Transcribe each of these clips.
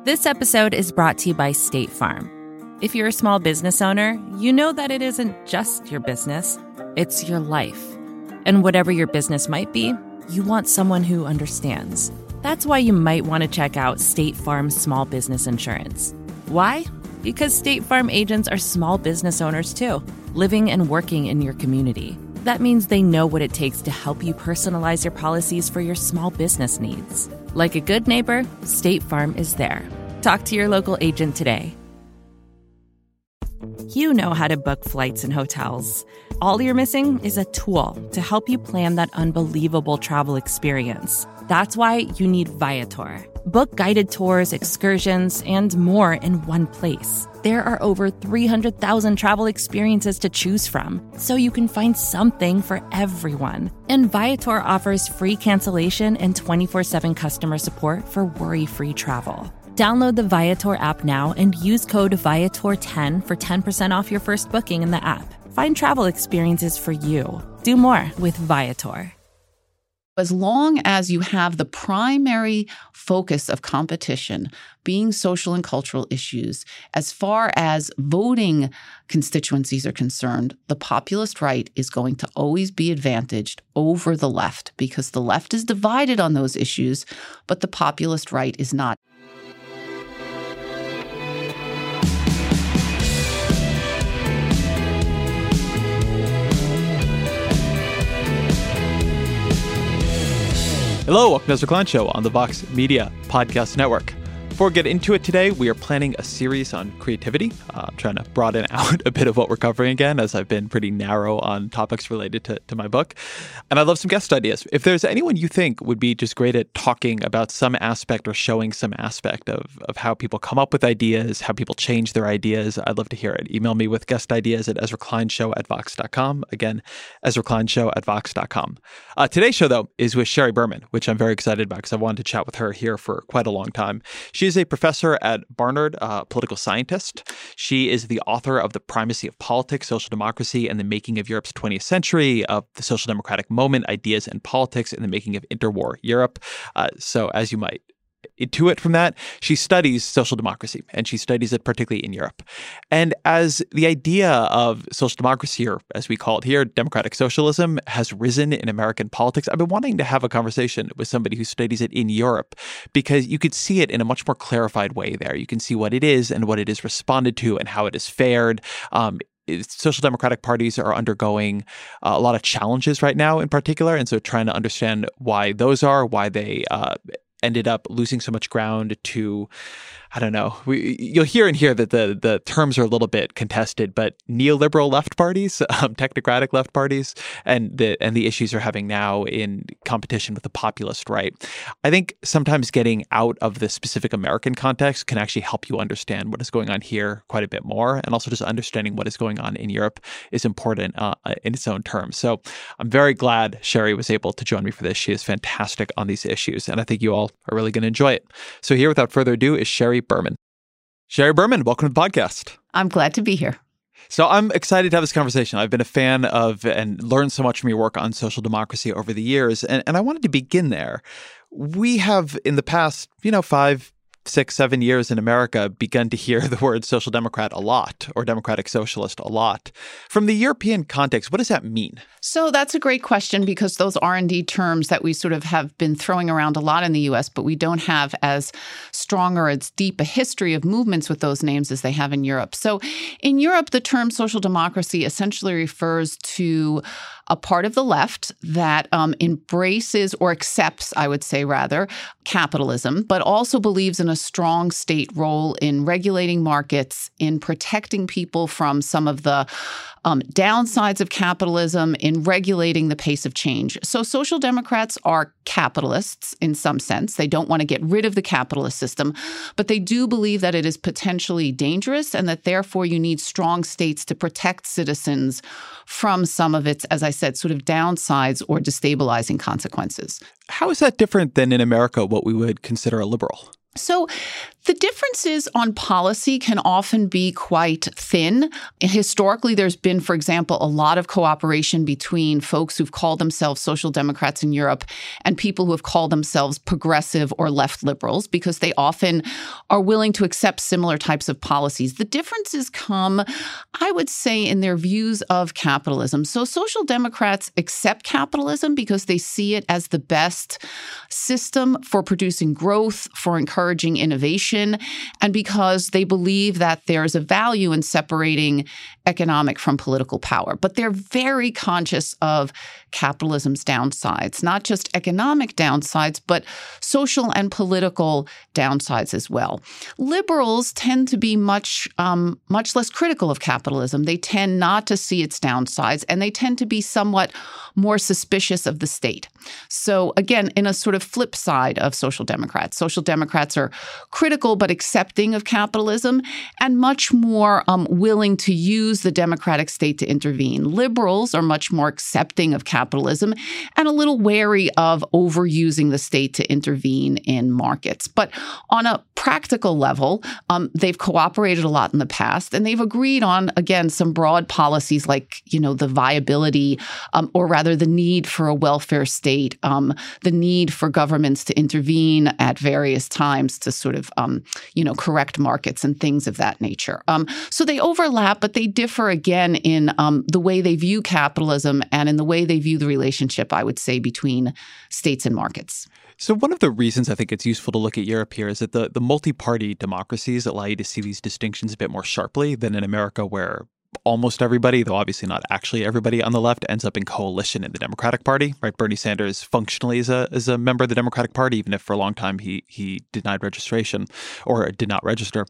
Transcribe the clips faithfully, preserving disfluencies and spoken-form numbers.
This episode is brought to you by State Farm. If you're a small business owner, you know that it isn't just your business, it's your life. And whatever your business might be, you want someone who understands. That's why you might want to check out State Farm Small Business Insurance. Why? Because State Farm agents are small business owners too, living and working in your community. That means they know what it takes to help you personalize your policies for your small business needs. Like a good neighbor, State Farm is there. Talk to your local agent today. You know how to book flights and hotels. All you're missing is a tool to help you plan that unbelievable travel experience. That's why you need Viator. Book guided tours, excursions, and more in one place. There are over three hundred thousand travel experiences to choose from, so you can find something for everyone. And Viator offers free cancellation and twenty-four seven customer support for worry-free travel. Download the Viator app now and use code Viator ten for ten percent off your first booking in the app. Find travel experiences for you. Do more with Viator. As long as you have the primary focus of competition being social and cultural issues, as far as voting constituencies are concerned, the populist right is going to always be advantaged over the left because the left is divided on those issues, but the populist right is not. Hello, welcome to Ezra Klein Show on the Vox Media Podcast Network. Before we get into it today, we are planning a series on creativity. Uh, I'm trying to broaden out a bit of what we're covering again, as I've been pretty narrow on topics related to, to my book. And I'd love some guest ideas. If there's anyone you think would be just great at talking about some aspect or showing some aspect of, of how people come up with ideas, how people change their ideas, I'd love to hear it. Email me with guest ideas at ezra klein show at vox dot com. Again, ezra klein show at vox dot com. Uh, today's show, though, is with Sherry Berman, which I'm very excited about because I wanted to chat with her here for quite a long time. She is a professor at Barnard, uh, political scientist. She is the author of The Primacy of Politics, Social Democracy, and the Making of Europe's twentieth Century, of The Social Democratic Moment, Ideas and Politics in the Making of Interwar Europe. Uh, so as you might intuit from that, she studies social democracy, and she studies it particularly in Europe. And as the idea of social democracy, or as we call it here, democratic socialism, has risen in American politics, I've been wanting to have a conversation with somebody who studies it in Europe, because you could see it in a much more clarified way there. You can see what it is and what it is responded to and how it is fared. Um, Social democratic parties are undergoing uh, a lot of challenges right now in particular, and so trying to understand why those are, why they uh, ended up losing so much ground to, I don't know, we, you'll hear and hear that the the terms are a little bit contested, but neoliberal left parties, um, technocratic left parties, and the and the issues are having now in competition with the populist right. I think sometimes getting out of the specific American context can actually help you understand what is going on here quite a bit more, and also just understanding what is going on in Europe is important uh, in its own terms. So I'm very glad Sherry was able to join me for this. She is fantastic on these issues, and I think you all are really going to enjoy it. So here, without further ado, is Sherry Berman. Sherry Berman, welcome to the podcast. I'm glad to be here. So I'm excited to have this conversation. I've been a fan of and learned so much from your work on social democracy over the years, and, and I wanted to begin there. We have, in the past, you know, five, six, seven years in America, begun to hear the word social democrat a lot, or democratic socialist a lot. From the European context, what does that mean? So that's a great question, because those are indeed terms that we sort of have been throwing around a lot in the U S, but we don't have as strong or as deep a history of movements with those names as they have in Europe. So in Europe, the term social democracy essentially refers to a part of the left that um, embraces or accepts, I would say rather, capitalism, but also believes in a strong state role in regulating markets, in protecting people from some of the um, downsides of capitalism, in regulating the pace of change. So social democrats are capitalists in some sense. They don't want to get rid of the capitalist system, but they do believe that it is potentially dangerous and that therefore you need strong states to protect citizens from some of its, as I said, sort of downsides or destabilizing consequences. How is that different than in America, what we would consider a liberal? So the differences on policy can often be quite thin. Historically, there's been, for example, a lot of cooperation between folks who've called themselves social democrats in Europe and people who have called themselves progressive or left liberals, because they often are willing to accept similar types of policies. The differences come, I would say, in their views of capitalism. So social democrats accept capitalism because they see it as the best system for producing growth, for encouraging innovation, and because they believe that there's a value in separating economic from political power. But they're very conscious of capitalism's downsides, not just economic downsides, but social and political downsides as well. Liberals tend to be much, um, much less critical of capitalism. They tend not to see its downsides, and they tend to be somewhat more suspicious of the state. So again, in a sort of flip side of social democrats, social democrats are critical but accepting of capitalism and much more um, willing to use the democratic state to intervene. Liberals are much more accepting of capitalism and a little wary of overusing the state to intervene in markets. But on a practical level, um, they've cooperated a lot in the past, and they've agreed on, again, some broad policies like, you know, the viability, um, or rather the need for a welfare state, um, the need for governments to intervene at various times to sort of, um, you know, correct markets and things of that nature. Um, so they overlap, but they differ again in um, the way they view capitalism and in the way they view the relationship, I would say, between states and markets. So one of the reasons I think it's useful to look at Europe here is that the, the multi-party democracies allow you to see these distinctions a bit more sharply than in America, where almost everybody, though obviously not actually everybody on the left, ends up in coalition in the Democratic Party, right? Bernie Sanders functionally is a is a member of the Democratic Party, even if for a long time he he denied registration or did not register.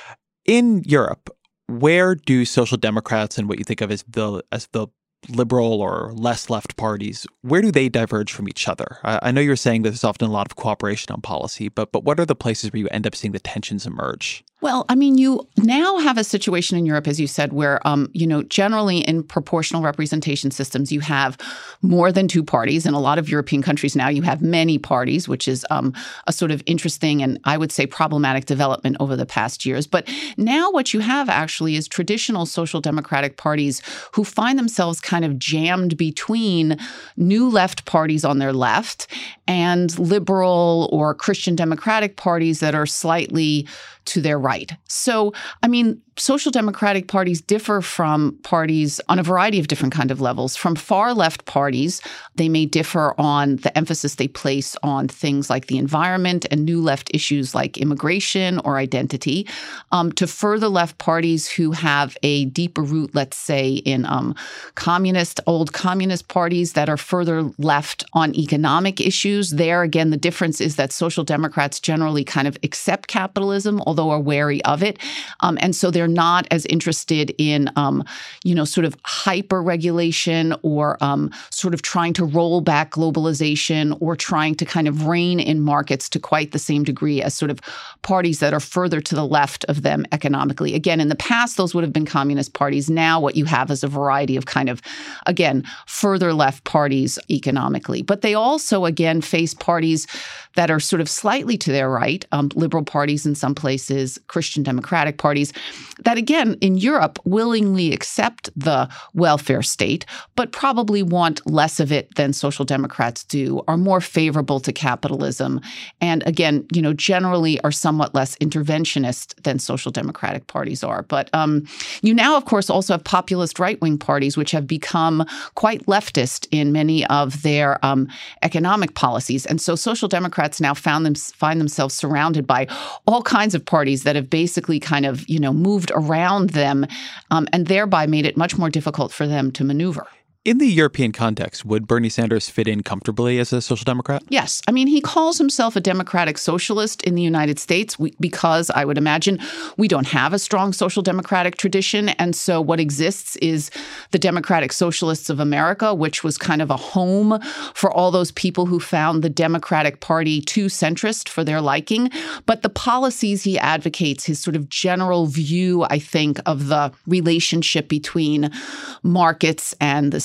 In Europe, where do social democrats and what you think of as the as the liberal or less left parties, where do they diverge from each other? I, I know you're saying that there's often a lot of cooperation on policy, but but what are the places where you end up seeing the tensions emerge? Well, I mean, you now have a situation in Europe, as you said, where, um, you know, generally in proportional representation systems, you have more than two parties. In a lot of European countries now, you have many parties, which is um, a sort of interesting and I would say problematic development over the past years. But now what you have actually is traditional social democratic parties who find themselves kind of jammed between new left parties on their left and liberal or Christian democratic parties that are slightly to their right. So, I mean, social democratic parties differ from parties on a variety of different kind of levels. From far left parties, they may differ on the emphasis they place on things like the environment and new left issues like immigration or identity, um, to further left parties who have a deeper root, let's say, in um, communist, old communist parties that are further left on economic issues. There, again, the difference is that social democrats generally kind of accept capitalism, although are wary of it. Um, and so they're not as interested in, um, you know, sort of hyper-regulation or um, sort of trying to roll back globalization or trying to kind of rein in markets to quite the same degree as sort of parties that are further to the left of them economically. Again, in the past, those would have been communist parties. Now what you have is a variety of kind of, again, further left parties economically. But they also, again, face parties that are sort of slightly to their right, um, liberal parties in some places, Christian democratic parties, that, again, in Europe, willingly accept the welfare state, but probably want less of it than social democrats do, are more favorable to capitalism, and, again, you know, generally are somewhat less interventionist than social democratic parties are. But um, you now, of course, also have populist right-wing parties, which have become quite leftist in many of their um, economic policies. And so social democrats now found them, find themselves surrounded by all kinds of parties that have basically kind of, you know, moved around them um, and thereby made it much more difficult for them to maneuver. In the European context, would Bernie Sanders fit in comfortably as a social democrat? Yes. I mean, he calls himself a democratic socialist in the United States we, because I would imagine we don't have a strong social democratic tradition. And so what exists is the Democratic Socialists of America, which was kind of a home for all those people who found the Democratic Party too centrist for their liking. But the policies he advocates, his sort of general view, I think, of the relationship between markets and the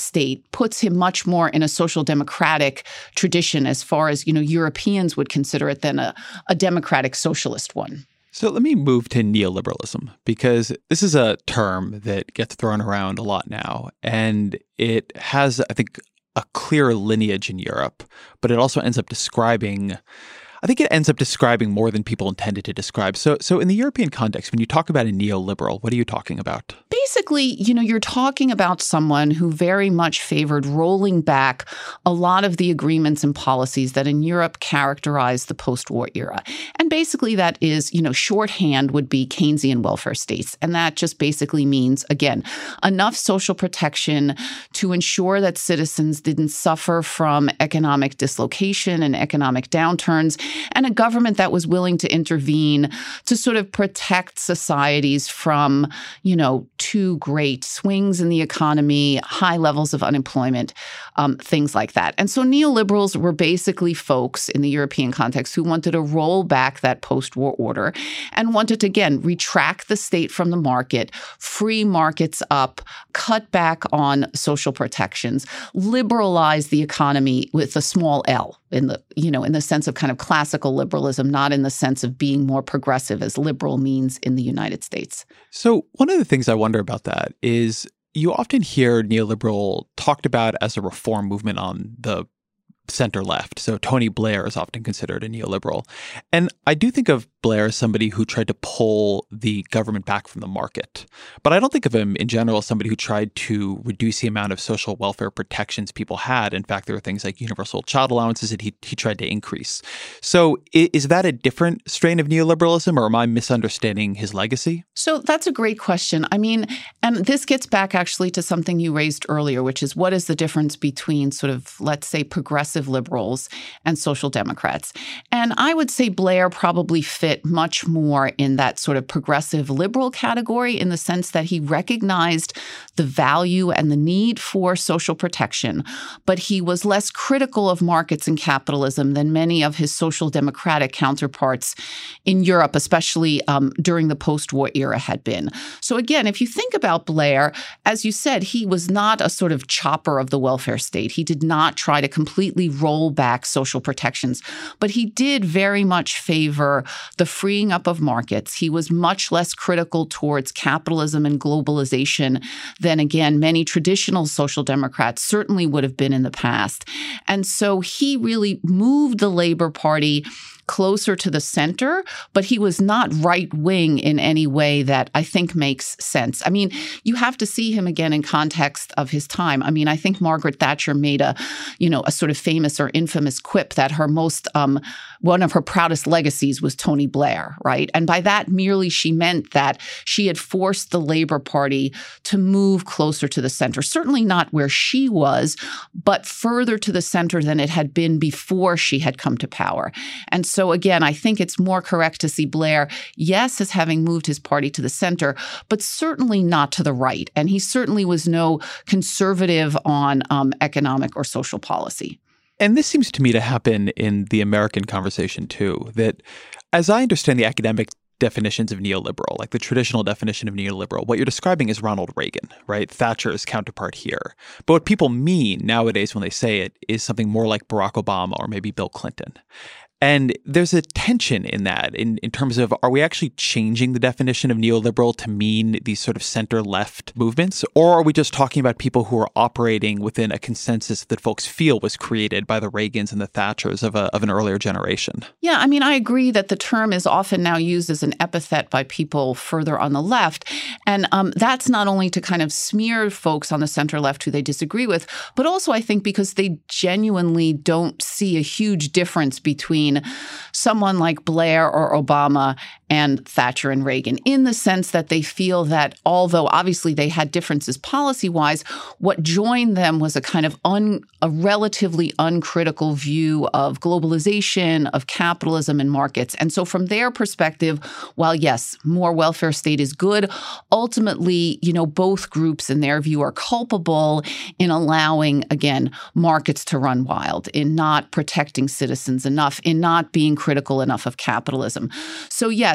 state puts him much more in a social democratic tradition as far as, you know, Europeans would consider it than a, a democratic socialist one. So let me move to neoliberalism, because this is a term that gets thrown around a lot now, and it has, I think, a clear lineage in Europe, but it also ends up describing, I think it ends up describing more than people intended to describe. So, so in the European context, when you talk about a neoliberal, what are you talking about? Basically, you know, you're talking about someone who very much favored rolling back a lot of the agreements and policies that in Europe characterized the post-war era. And basically that is, you know, shorthand would be Keynesian welfare states. And that just basically means, again, enough social protection to ensure that citizens didn't suffer from economic dislocation and economic downturns, and a government that was willing to intervene to sort of protect societies from, you know, too great swings in the economy, high levels of unemployment, um, things like that. And so neoliberals were basically folks in the European context who wanted to roll back that post-war order and wanted to, again, retract the state from the market, free markets up, cut back on social protections, liberalize the economy with a small L in the, you know, in the sense of kind of classical liberalism, not in the sense of being more progressive as liberal means in the United States. So one of the things I wonder about that is you often hear neoliberal talked about as a reform movement on the center left. So Tony Blair is often considered a neoliberal. And I do think of Blair as somebody who tried to pull the government back from the market. But I don't think of him in general as somebody who tried to reduce the amount of social welfare protections people had. In fact, there were things like universal child allowances that he, he tried to increase. So is that a different strain of neoliberalism, or am I misunderstanding his legacy? So that's a great question. I mean, and this gets back actually to something you raised earlier, which is what is the difference between sort of, let's say, progressive liberals and social democrats? And I would say Blair probably fit much more in that sort of progressive liberal category, in the sense that he recognized the value and the need for social protection, but he was less critical of markets and capitalism than many of his social democratic counterparts in Europe, especially um, during the post-war era, had been. So again, if you think about Blair, as you said, he was not a sort of chopper of the welfare state. He did not try to completely roll back social protections, but he did very much favor the freeing up of markets. He was much less critical towards capitalism and globalization than, again, many traditional social democrats certainly would have been in the past. And so he really moved the Labor Party closer to the center, but he was not right-wing in any way that I think makes sense. I mean, you have to see him again in context of his time. I mean, I think Margaret Thatcher made a, you know, a sort of famous or infamous quip that her most, um, one of her proudest legacies was Tony Blair, right? And by that merely she meant that she had forced the Labor Party to move closer to the center, certainly not where she was, but further to the center than it had been before she had come to power. And so So again, I think it's more correct to see Blair, yes, as having moved his party to the center, but certainly not to the right. And he certainly was no conservative on um, economic or social policy. And this seems to me to happen in the American conversation too, that as I understand the academic definitions of neoliberal, like the traditional definition of neoliberal, what you're describing is Ronald Reagan, right? Thatcher's counterpart here. But what people mean nowadays when they say it is something more like Barack Obama or maybe Bill Clinton. And there's a tension in that in, in terms of, are we actually changing the definition of neoliberal to mean these sort of center-left movements? Or are we just talking about people who are operating within a consensus that folks feel was created by the Reagans and the Thatchers of, a, of an earlier generation? Yeah, I mean, I agree that the term is often now used as an epithet by people further on the left. And um, that's not only to kind of smear folks on the center-left who they disagree with, but also I think because they genuinely don't see a huge difference between someone like Blair or Obama and Thatcher and Reagan, in the sense that they feel that although obviously they had differences policy-wise, what joined them was a kind of un, a relatively uncritical view of globalization, of capitalism and markets. And so from their perspective, while yes, more welfare state is good, ultimately, you know, both groups in their view are culpable in allowing, again, markets to run wild, in not protecting citizens enough, in not being critical enough of capitalism. So yes,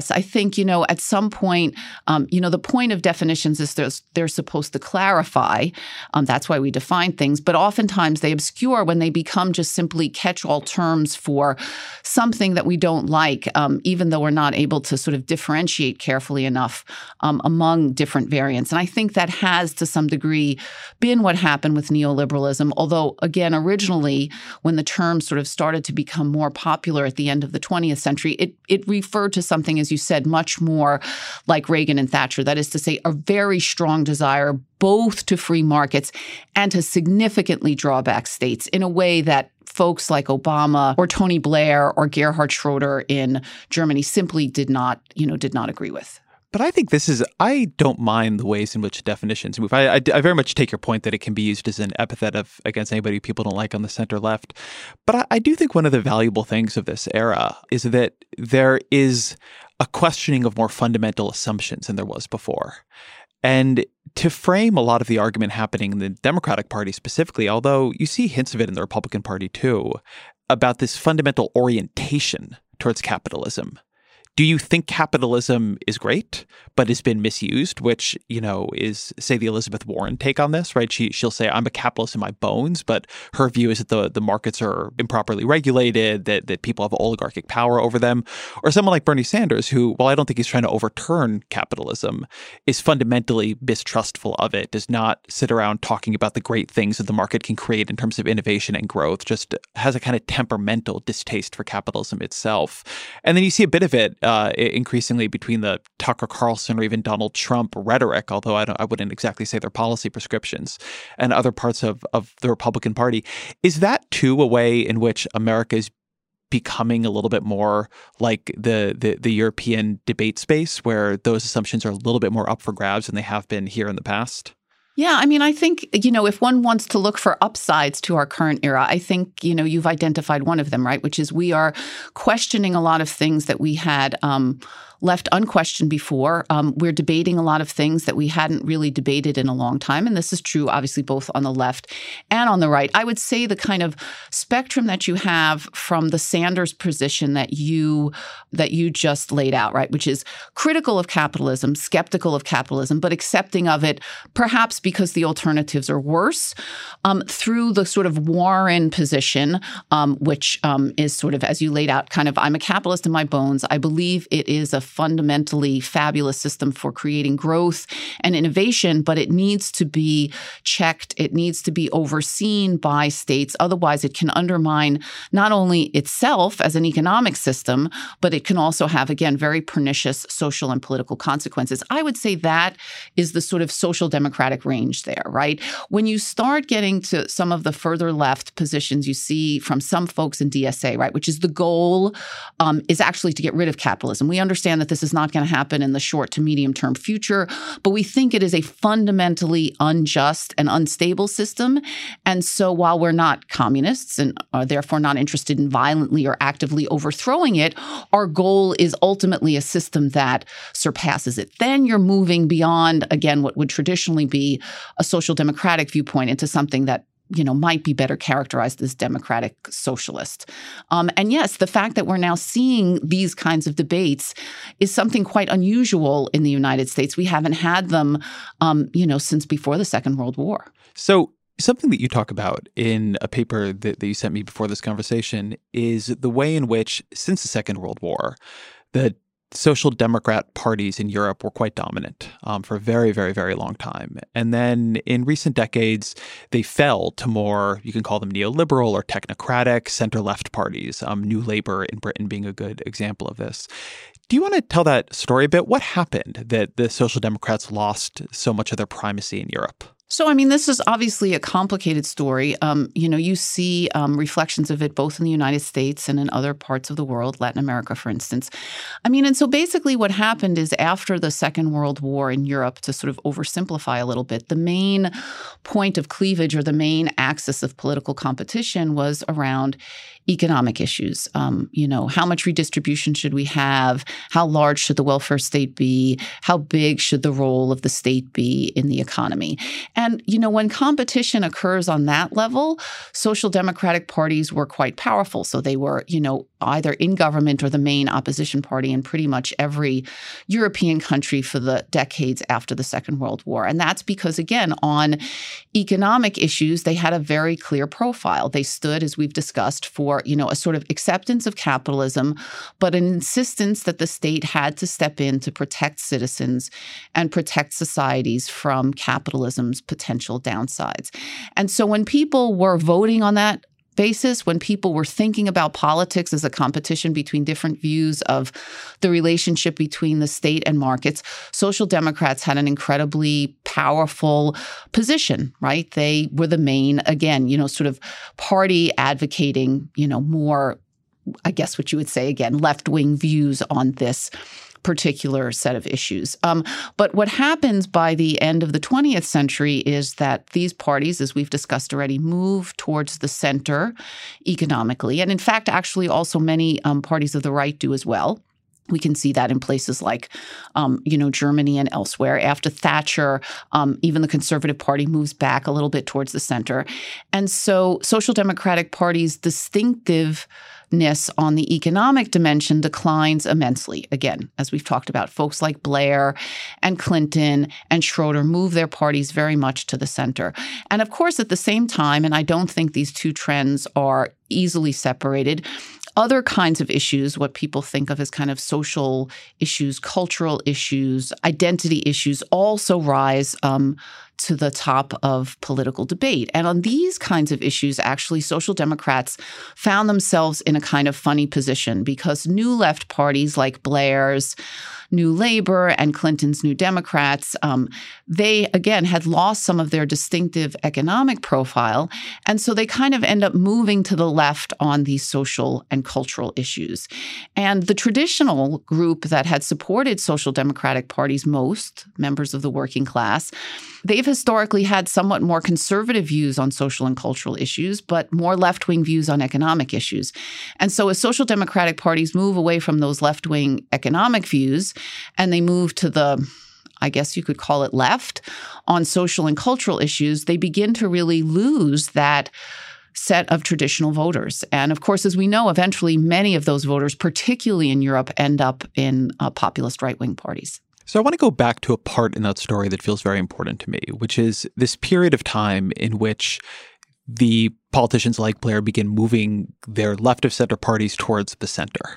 yes, I think, you know, at some point, um, you know, the point of definitions is they're, they're supposed to clarify. Um, that's why we define things. But oftentimes they obscure when they become just simply catch-all terms for something that we don't like, um, even though we're not able to sort of differentiate carefully enough um, among different variants. And I think that has, to some degree, been what happened with neoliberalism. Although, again, originally, when the term sort of started to become more popular at the end of the twentieth century, it, it referred to something, as you said, much more like Reagan and Thatcher. That is to say, a very strong desire both to free markets and to significantly draw back states in a way that folks like Obama or Tony Blair or Gerhard Schroeder in Germany simply did not, you know, did not agree with. But I think this is, I don't mind the ways in which definitions move. I, I, I very much take your point that it can be used as an epithet of against anybody people don't like on the center left. But I, I do think one of the valuable things of this era is that there is a questioning of more fundamental assumptions than there was before. And to frame a lot of the argument happening in the Democratic Party specifically, although you see hints of it in the Republican Party too, about this fundamental orientation towards capitalism. Do you think capitalism is great, but has been misused, which, you know, is, say, the Elizabeth Warren take on this, right? She, she'll say, I'm a capitalist in my bones, but her view is that the, the markets are improperly regulated, that, that people have oligarchic power over them. Or someone like Bernie Sanders, who, while I don't think he's trying to overturn capitalism, is fundamentally mistrustful of it, does not sit around talking about the great things that the market can create in terms of innovation and growth, just has a kind of temperamental distaste for capitalism itself. And then you see a bit of it Uh, increasingly between the Tucker Carlson or even Donald Trump rhetoric, although I, don't, I wouldn't exactly say they're policy prescriptions, and other parts of, of the Republican Party. Is that, too, a way in which America is becoming a little bit more like the, the, the European debate space, where those assumptions are a little bit more up for grabs than they have been here in the past? Yeah, I mean, I think, you know, if one wants to look for upsides to our current era, I think, you know, you've identified one of them, right, which is we are questioning a lot of things that we had um, left unquestioned before. Um, we're debating a lot of things that we hadn't really debated in a long time. And this is true, obviously, both on the left and on the right. I would say the kind of spectrum that you have from the Sanders position that you that you just laid out, right, which is critical of capitalism, skeptical of capitalism, but accepting of it, perhaps because the alternatives are worse, um, through the sort of Warren position, um, which um, is sort of, as you laid out, kind of, I'm a capitalist in my bones. I believe it is a fundamentally fabulous system for creating growth and innovation, but it needs to be checked. It needs to be overseen by states. Otherwise, it can undermine not only itself as an economic system, but it can also have, again, very pernicious social and political consequences. I would say that is the sort of social democratic range there, right? When you start getting to some of the further left positions you see from some folks in D S A, right, which is the goal um, is actually to get rid of capitalism. We understand that this is not going to happen in the short to medium term future, but we think it is a fundamentally unjust and unstable system. And so while we're not communists and are therefore not interested in violently or actively overthrowing it, our goal is ultimately a system that surpasses it. Then you're moving beyond, again, what would traditionally be a social democratic viewpoint into something that, you know, might be better characterized as democratic socialist. Um, and yes, the fact that we're now seeing these kinds of debates is something quite unusual in the United States. We haven't had them, um, you know, since before the Second World War. So something that you talk about in a paper that, that you sent me before this conversation is the way in which, since the Second World War, the social democrat parties in Europe were quite dominant um, for a very, very, very long time. And then in recent decades, they fell to more, you can call them neoliberal or technocratic center-left parties, um, New Labour in Britain being a good example of this. Do you want to tell that story a bit? What happened that the Social Democrats lost so much of their primacy in Europe? So, I mean, this is obviously a complicated story. Um, you know, you see um, reflections of it both in the United States and in other parts of the world, Latin America, for instance. I mean, and so basically what happened is after the Second World War in Europe, to sort of oversimplify a little bit, the main point of cleavage or the main axis of political competition was around economic issues. Um, you know, how much redistribution should we have? How large should the welfare state be? How big should the role of the state be in the economy? And, you know, when competition occurs on that level, social democratic parties were quite powerful. So they were, you know, either in government or the main opposition party in pretty much every European country for the decades after the Second World War. And that's because, again, on economic issues, they had a very clear profile. They stood, as we've discussed, for, you know, a sort of acceptance of capitalism, but an insistence that the state had to step in to protect citizens and protect societies from capitalism's potential downsides. And so when people were voting on that basis, when people were thinking about politics as a competition between different views of the relationship between the state and markets, Social Democrats had an incredibly powerful position, right? They were the main, again, you know, sort of party advocating, you know, more, I guess what you would say, again, left-wing views on this particular set of issues. Um, but what happens by the end of the twentieth century is that these parties, as we've discussed already, move towards the center economically. And in fact, actually also many um, parties of the right do as well. We can see that in places like, um, you know, Germany and elsewhere. After Thatcher, um, even the Conservative Party moves back a little bit towards the center. And so Social Democratic Party's distinctiveness on the economic dimension declines immensely. Again, as we've talked about, folks like Blair and Clinton and Schroeder move their parties very much to the center. And of course, at the same time, and I don't think these two trends are easily separated, other kinds of issues, what people think of as kind of social issues, cultural issues, identity issues, also rise um, to the top of political debate. And on these kinds of issues, actually, Social Democrats found themselves in a kind of funny position because new left parties like Blair's New Labor and Clinton's New Democrats, um, they, again, had lost some of their distinctive economic profile. And so they kind of end up moving to the left on these social and cultural issues. And the traditional group that had supported Social Democratic parties most, members of the working class, they've historically had somewhat more conservative views on social and cultural issues, but more left-wing views on economic issues. And so as Social Democratic parties move away from those left-wing economic views and they move to the, I guess you could call it left, on social and cultural issues, they begin to really lose that set of traditional voters. And of course, as we know, eventually many of those voters, particularly in Europe, end up in uh, populist right-wing parties. So I want to go back to a part in that story that feels very important to me, which is this period of time in which the politicians like Blair begin moving their left of center parties towards the center.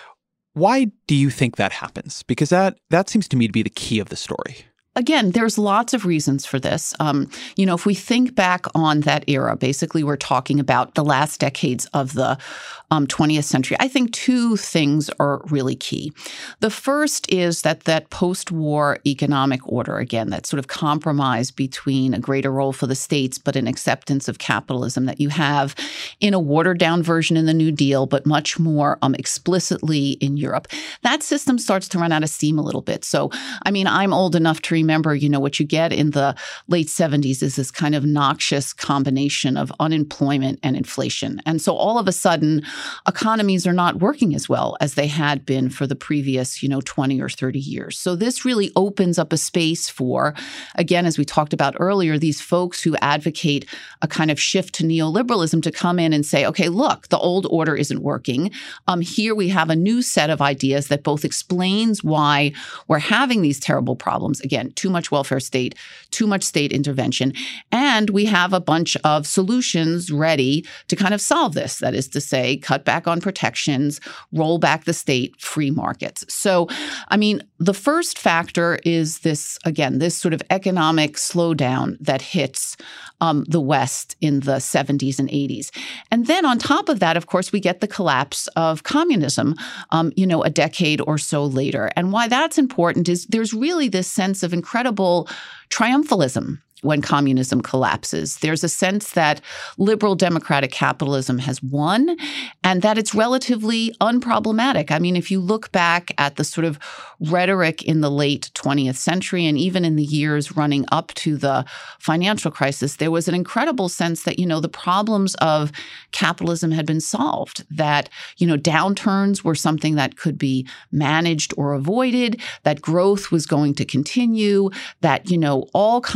Why do you think that happens? Because that that seems to me to be the key of the story. Again, there's lots of reasons for this. Um, you know, if we think back on that era, basically we're talking about the last decades of the um, twentieth century. I think two things are really key. The first is that that post-war economic order, again, that sort of compromise between a greater role for the states, but an acceptance of capitalism that you have in a watered-down version in the New Deal, but much more um, explicitly in Europe. That system starts to run out of steam a little bit. So, I mean, I'm old enough to remember Remember, you know, what you get in the late seventies is this kind of noxious combination of unemployment and inflation. And so all of a sudden, economies are not working as well as they had been for the previous, you know, twenty or thirty years. So this really opens up a space for, again, as we talked about earlier, these folks who advocate a kind of shift to neoliberalism to come in and say, okay, look, the old order isn't working. Um, here we have a new set of ideas that both explains why we're having these terrible problems. Again, too much welfare state, too much state intervention. And we have a bunch of solutions ready to kind of solve this. That is to say, cut back on protections, roll back the state, free markets. So, I mean, the first factor is this, again, this sort of economic slowdown that hits um, the West in the seventies and eighties. And then on top of that, of course, we get the collapse of communism, um, you know, a decade or so later. And why that's important is there's really this sense of incredible triumphalism when communism collapses. There's a sense that liberal democratic capitalism has won and that it's relatively unproblematic. I mean, if you look back at the sort of rhetoric in the late twentieth century and even in the years running up to the financial crisis, there was an incredible sense that, you know, the problems of capitalism had been solved, that, you know, downturns were something that could be managed or avoided, that growth was going to continue, that, you know, all kinds of good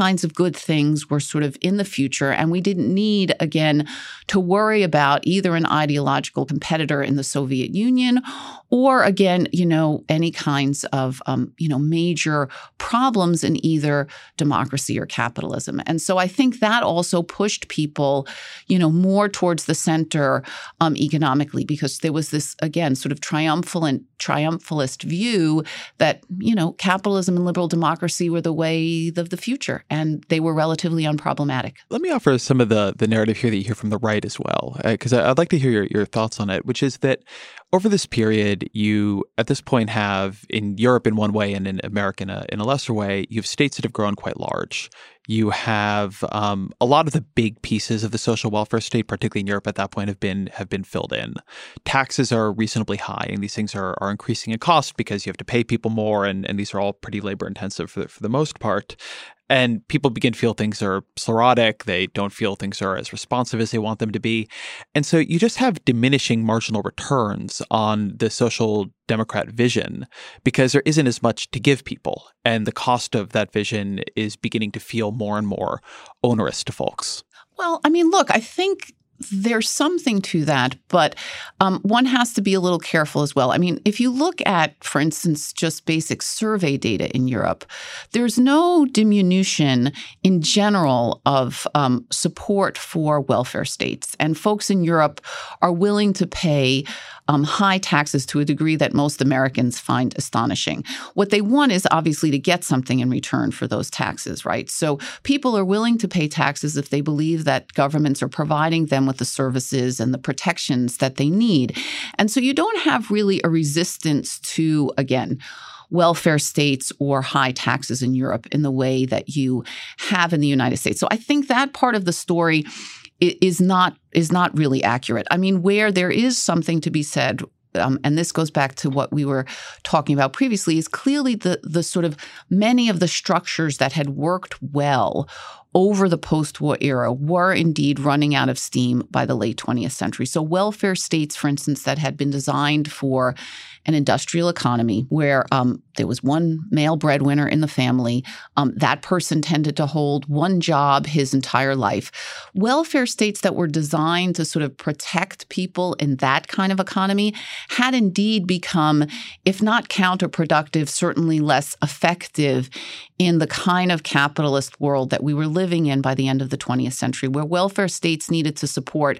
good things were sort of in the future. And we didn't need, again, to worry about either an ideological competitor in the Soviet Union or, again, you know, any kinds of, um, you know, major problems in either democracy or capitalism. And so I think that also pushed people, you know, more towards the center um, economically, because there was this, again, sort of triumphant, triumphalist view that, you know, capitalism and liberal democracy were the way of the future, and they were relatively unproblematic. Let me offer some of the the narrative here that you hear from the right as well, because uh, I'd like to hear your, your thoughts on it, which is that over this period, you at this point have in Europe in one way and in America in a, in a lesser way, you have states that have grown quite large. You have um, a lot of the big pieces of the social welfare state, particularly in Europe at that point, have been have been filled in. Taxes are reasonably high, and these things are, are increasing in cost because you have to pay people more, and, and these are all pretty labor intensive for the, for the most part. And people begin to feel things are sclerotic. They don't feel things are as responsive as they want them to be. And so you just have diminishing marginal returns on the social democrat vision because there isn't as much to give people. And the cost of that vision is beginning to feel more and more onerous to folks. Well, I mean, look, I think there's something to that, but um, one has to be a little careful as well. I mean, if you look at, for instance, just basic survey data in Europe, there's no diminution in general of um, support for welfare states. And folks in Europe are willing to pay um, high taxes to a degree that most Americans find astonishing. What they want is obviously to get something in return for those taxes, right? So people are willing to pay taxes if they believe that governments are providing them with the services and the protections that they need. And so you don't have really a resistance to, again, welfare states or high taxes in Europe in the way that you have in the United States. So I think that part of the story is not is not really accurate. I mean, where there is something to be said, Um, and this goes back to what we were talking about previously, is clearly the the sort of many of the structures that had worked well over the post-war era were indeed running out of steam by the late twentieth century. So welfare states, for instance, that had been designed for an industrial economy where um, there was one male breadwinner in the family. Um, that person tended to hold one job his entire life. Welfare states that were designed to sort of protect people in that kind of economy had indeed become, if not counterproductive, certainly less effective in the kind of capitalist world that we were living in by the end of the twentieth century, where welfare states needed to support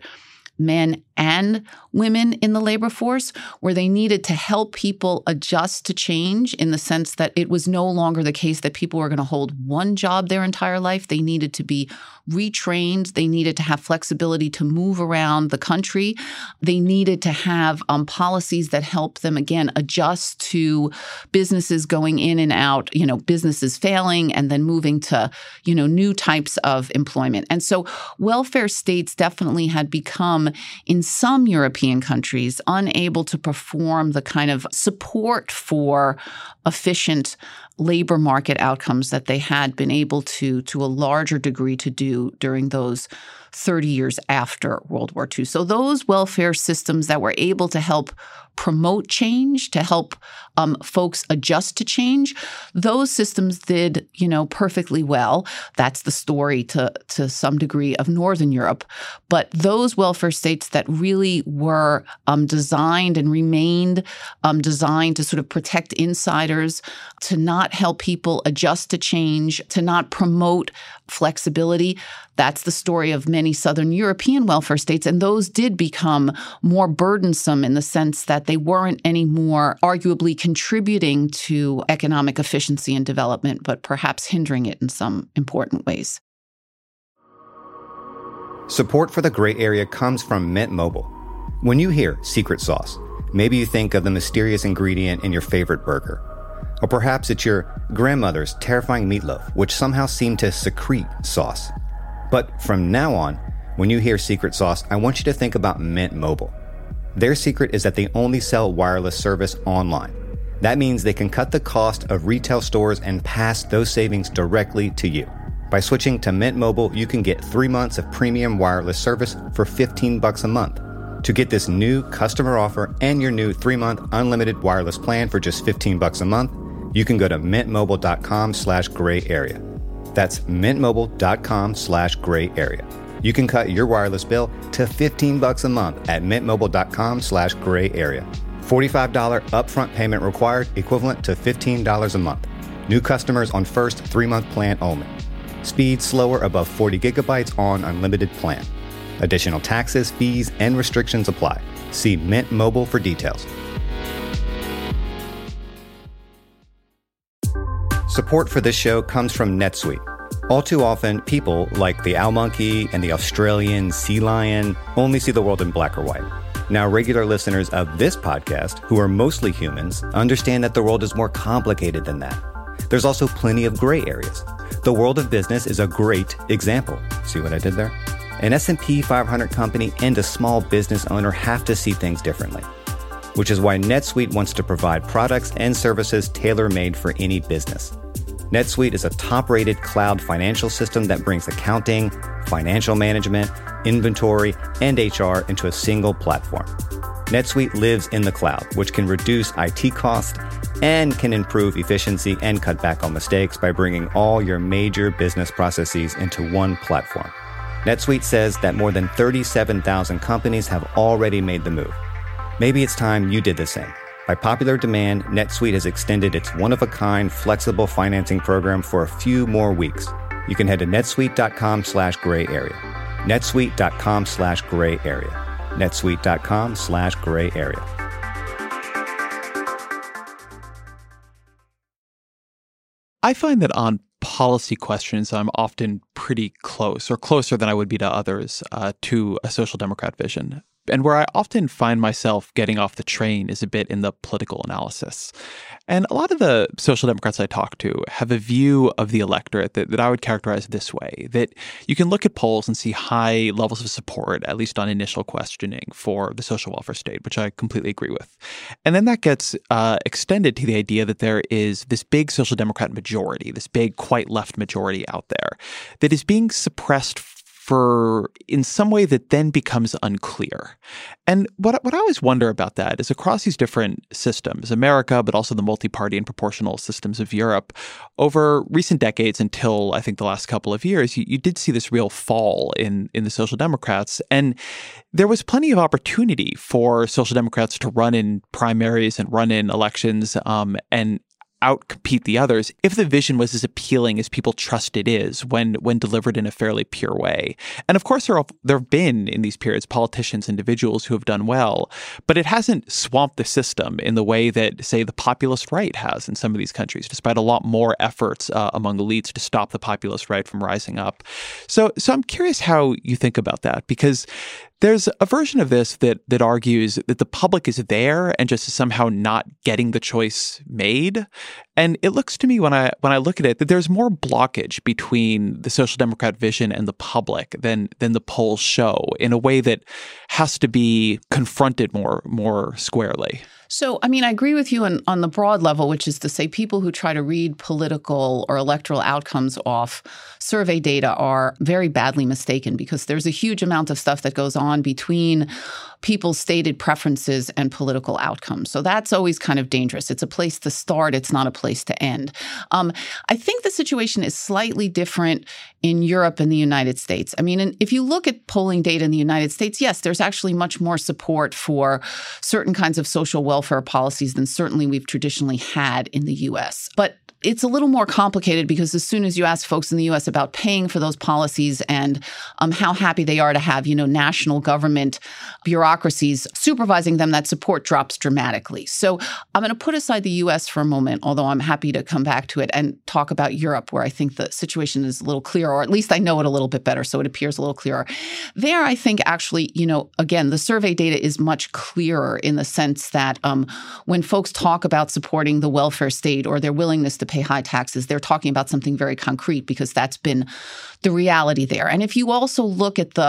men and women in the labor force, where they needed to help people adjust to change in the sense that it was no longer the case that people were going to hold one job their entire life. They needed to be retrained. They needed to have flexibility to move around the country. They needed to have um, policies that help them, again, adjust to businesses going in and out, you know, businesses failing and then moving to, you know, new types of employment. And so welfare states definitely had become, in some European countries, unable to perform the kind of support for efficient labor market outcomes that they had been able to, to a larger degree, to do during those thirty years after World War Two. So those welfare systems that were able to help promote change, to help um, folks adjust to change, those systems did, you know, perfectly well. That's the story to, to some degree of Northern Europe. But those welfare states that really were um, designed and remained um, designed to sort of protect insiders, to not help people adjust to change, to not promote flexibility, that's the story of many Southern European welfare states. And those did become more burdensome in the sense that they weren't anymore arguably contributing to economic efficiency and development, but perhaps hindering it in some important ways. Support for the Gray Area comes from Mint Mobile. When you hear secret sauce, maybe you think of the mysterious ingredient in your favorite burger. Or perhaps it's your grandmother's terrifying meatloaf, which somehow seemed to secrete sauce. But from now on, when you hear secret sauce, I want you to think about Mint Mobile. Their secret is that they only sell wireless service online. That means they can cut the cost of retail stores and pass those savings directly to you. By switching to Mint Mobile, you can get three months of premium wireless service for fifteen bucks a month. To get this new customer offer and your new three-month unlimited wireless plan for just fifteen bucks a month, you can go to mintmobile.com slash gray area. That's mintmobile.com slash gray area. You can cut your wireless bill to fifteen bucks a month at mintmobile.com slash gray area. forty-five dollars upfront payment required, equivalent to fifteen dollars a month. New customers on first three-month plan only. Speed slower above forty gigabytes on unlimited plan. Additional taxes, fees, and restrictions apply. See Mint Mobile for details. Support for this show comes from NetSuite. All too often, people like the owl monkey and the Australian sea lion only see the world in black or white. Now, regular listeners of this podcast, who are mostly humans, understand that the world is more complicated than that. There's also plenty of gray areas. The world of business is a great example. See what I did there? An S and P five hundred company and a small business owner have to see things differently, which is why NetSuite wants to provide products and services tailor-made for any business. NetSuite is a top-rated cloud financial system that brings accounting, financial management, inventory, and H R into a single platform. NetSuite lives in the cloud, which can reduce I T costs and can improve efficiency and cut back on mistakes by bringing all your major business processes into one platform. NetSuite says that more than thirty-seven thousand companies have already made the move. Maybe it's time you did the same. By popular demand, NetSuite has extended its one-of-a-kind flexible financing program for a few more weeks. You can head to netsuite.com slash gray area. netsuite.com slash gray area. netsuite.com slash gray area. I find that on policy questions, I'm often pretty close, or closer than I would be to others, uh, to a social democrat vision. And where I often find myself getting off the train is a bit in the political analysis. And a lot of the social democrats I talk to have a view of the electorate that, that I would characterize this way, that you can look at polls and see high levels of support, at least on initial questioning, for the social welfare state, which I completely agree with. And then that gets uh, extended to the idea that there is this big social democrat majority, this big quite left majority out there that is being suppressed for in some way that then becomes unclear. And what, what I always wonder about that is across these different systems, America, but also the multi-party and proportional systems of Europe, over recent decades until I think the last couple of years, you, you did see this real fall in, in the Social Democrats. And there was plenty of opportunity for Social Democrats to run in primaries and run in elections um, and outcompete the others if the vision was as appealing as people trust it is when when delivered in a fairly pure way. And of course, there have, there have been in these periods politicians, individuals who have done well, but it hasn't swamped the system in the way that, say, the populist right has in some of these countries, despite a lot more efforts uh, among elites to stop the populist right from rising up. So, so I'm curious how you think about that, because there's a version of this that that argues that the public is there and just is somehow not getting the choice made. And it looks to me when I when I look at it that there's more blockage between the social democrat vision and the public than than the polls show, in a way that has to be confronted more more squarely. So, I mean, I agree with you on, on the broad level, which is to say people who try to read political or electoral outcomes off survey data are very badly mistaken, because there's a huge amount of stuff that goes on between people's stated preferences and political outcomes. So that's always kind of dangerous. It's a place to start. It's not a place to end. Um, I think the situation is slightly different in Europe and the United States. I mean, if you look at polling data in the United States, yes, there's actually much more support for certain kinds of social welfare policies than certainly we've traditionally had in the U S. But it's a little more complicated, because as soon as you ask folks in the U S about paying for those policies and um, how happy they are to have, you know, national government bureaucracies supervising them, that support drops dramatically. So I'm going to put aside the U S for a moment, although I'm happy to come back to it and talk about Europe, where I think the situation is a little clearer, or at least I know it a little bit better, so it appears a little clearer. There, I think actually, you know, again, the survey data is much clearer in the sense that um, when folks talk about supporting the welfare state or their willingness to pay high taxes, they're talking about something very concrete, because that's been the reality there. And if you also look at the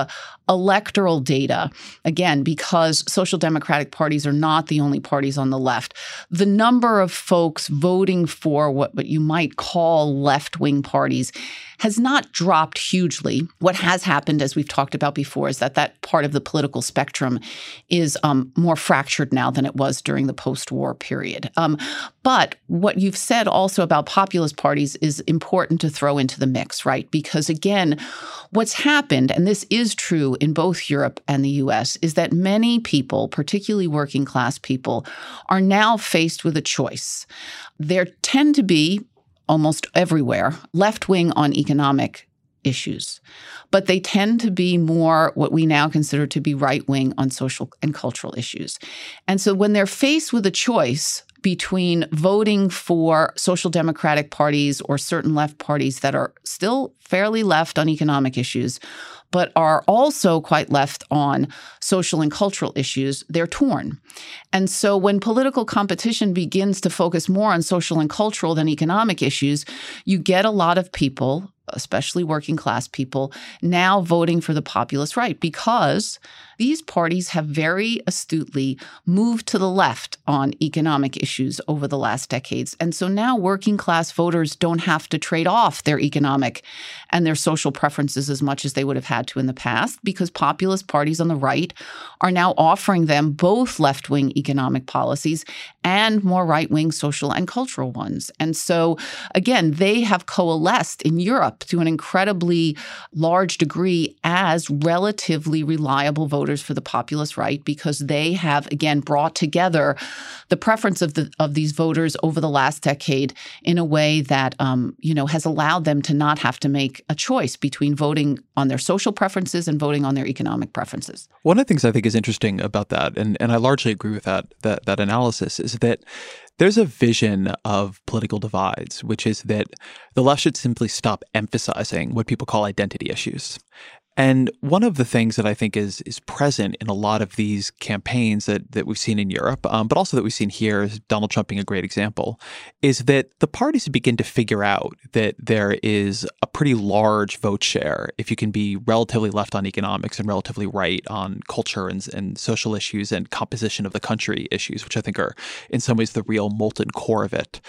electoral data, again, because social democratic parties are not the only parties on the left, the number of folks voting for what, what you might call left-wing parties has not dropped hugely. What has happened, as we've talked about before, is that that part of the political spectrum is um, more fractured now than it was during the post-war period. Um, but what you've said also about populist parties is important to throw into the mix, right? Because again, what's happened, and this is true in both Europe and the U S, is that many people, particularly working class people, are now faced with a choice. There tend to be almost everywhere, left-wing on economic issues. But they tend to be more what we now consider to be right-wing on social and cultural issues. And so when they're faced with a choice between voting for social democratic parties or certain left parties that are still fairly left on economic issues, but are also quite left on social and cultural issues, they're torn. And so when political competition begins to focus more on social and cultural than economic issues, you get a lot of people, especially working class people, now voting for the populist right because these parties have very astutely moved to the left on economic issues over the last decades. And so now working class voters don't have to trade off their economic and their social preferences as much as they would have had to in the past because populist parties on the right are now offering them both left-wing economic policies and more right-wing social and cultural ones. And so, again, they have coalesced in Europe to an incredibly large degree as relatively reliable voters for the populist right because they have, again, brought together the preference of the of these voters over the last decade in a way that, um, you know, has allowed them to not have to make a choice between voting on their social preferences and voting on their economic preferences. One of the things I think is interesting about that, and, and I largely agree with that, that that analysis, is that there's a vision of political divides, which is that the left should simply stop emphasizing what people call identity issues. And one of the things that I think is is present in a lot of these campaigns that, that we've seen in Europe, um, but also that we've seen here, Donald Trump being a great example, is that the parties begin to figure out that there is a pretty large vote share if you can be relatively left on economics and relatively right on culture and, and social issues and composition of the country issues, which I think are in some ways the real molten core of it.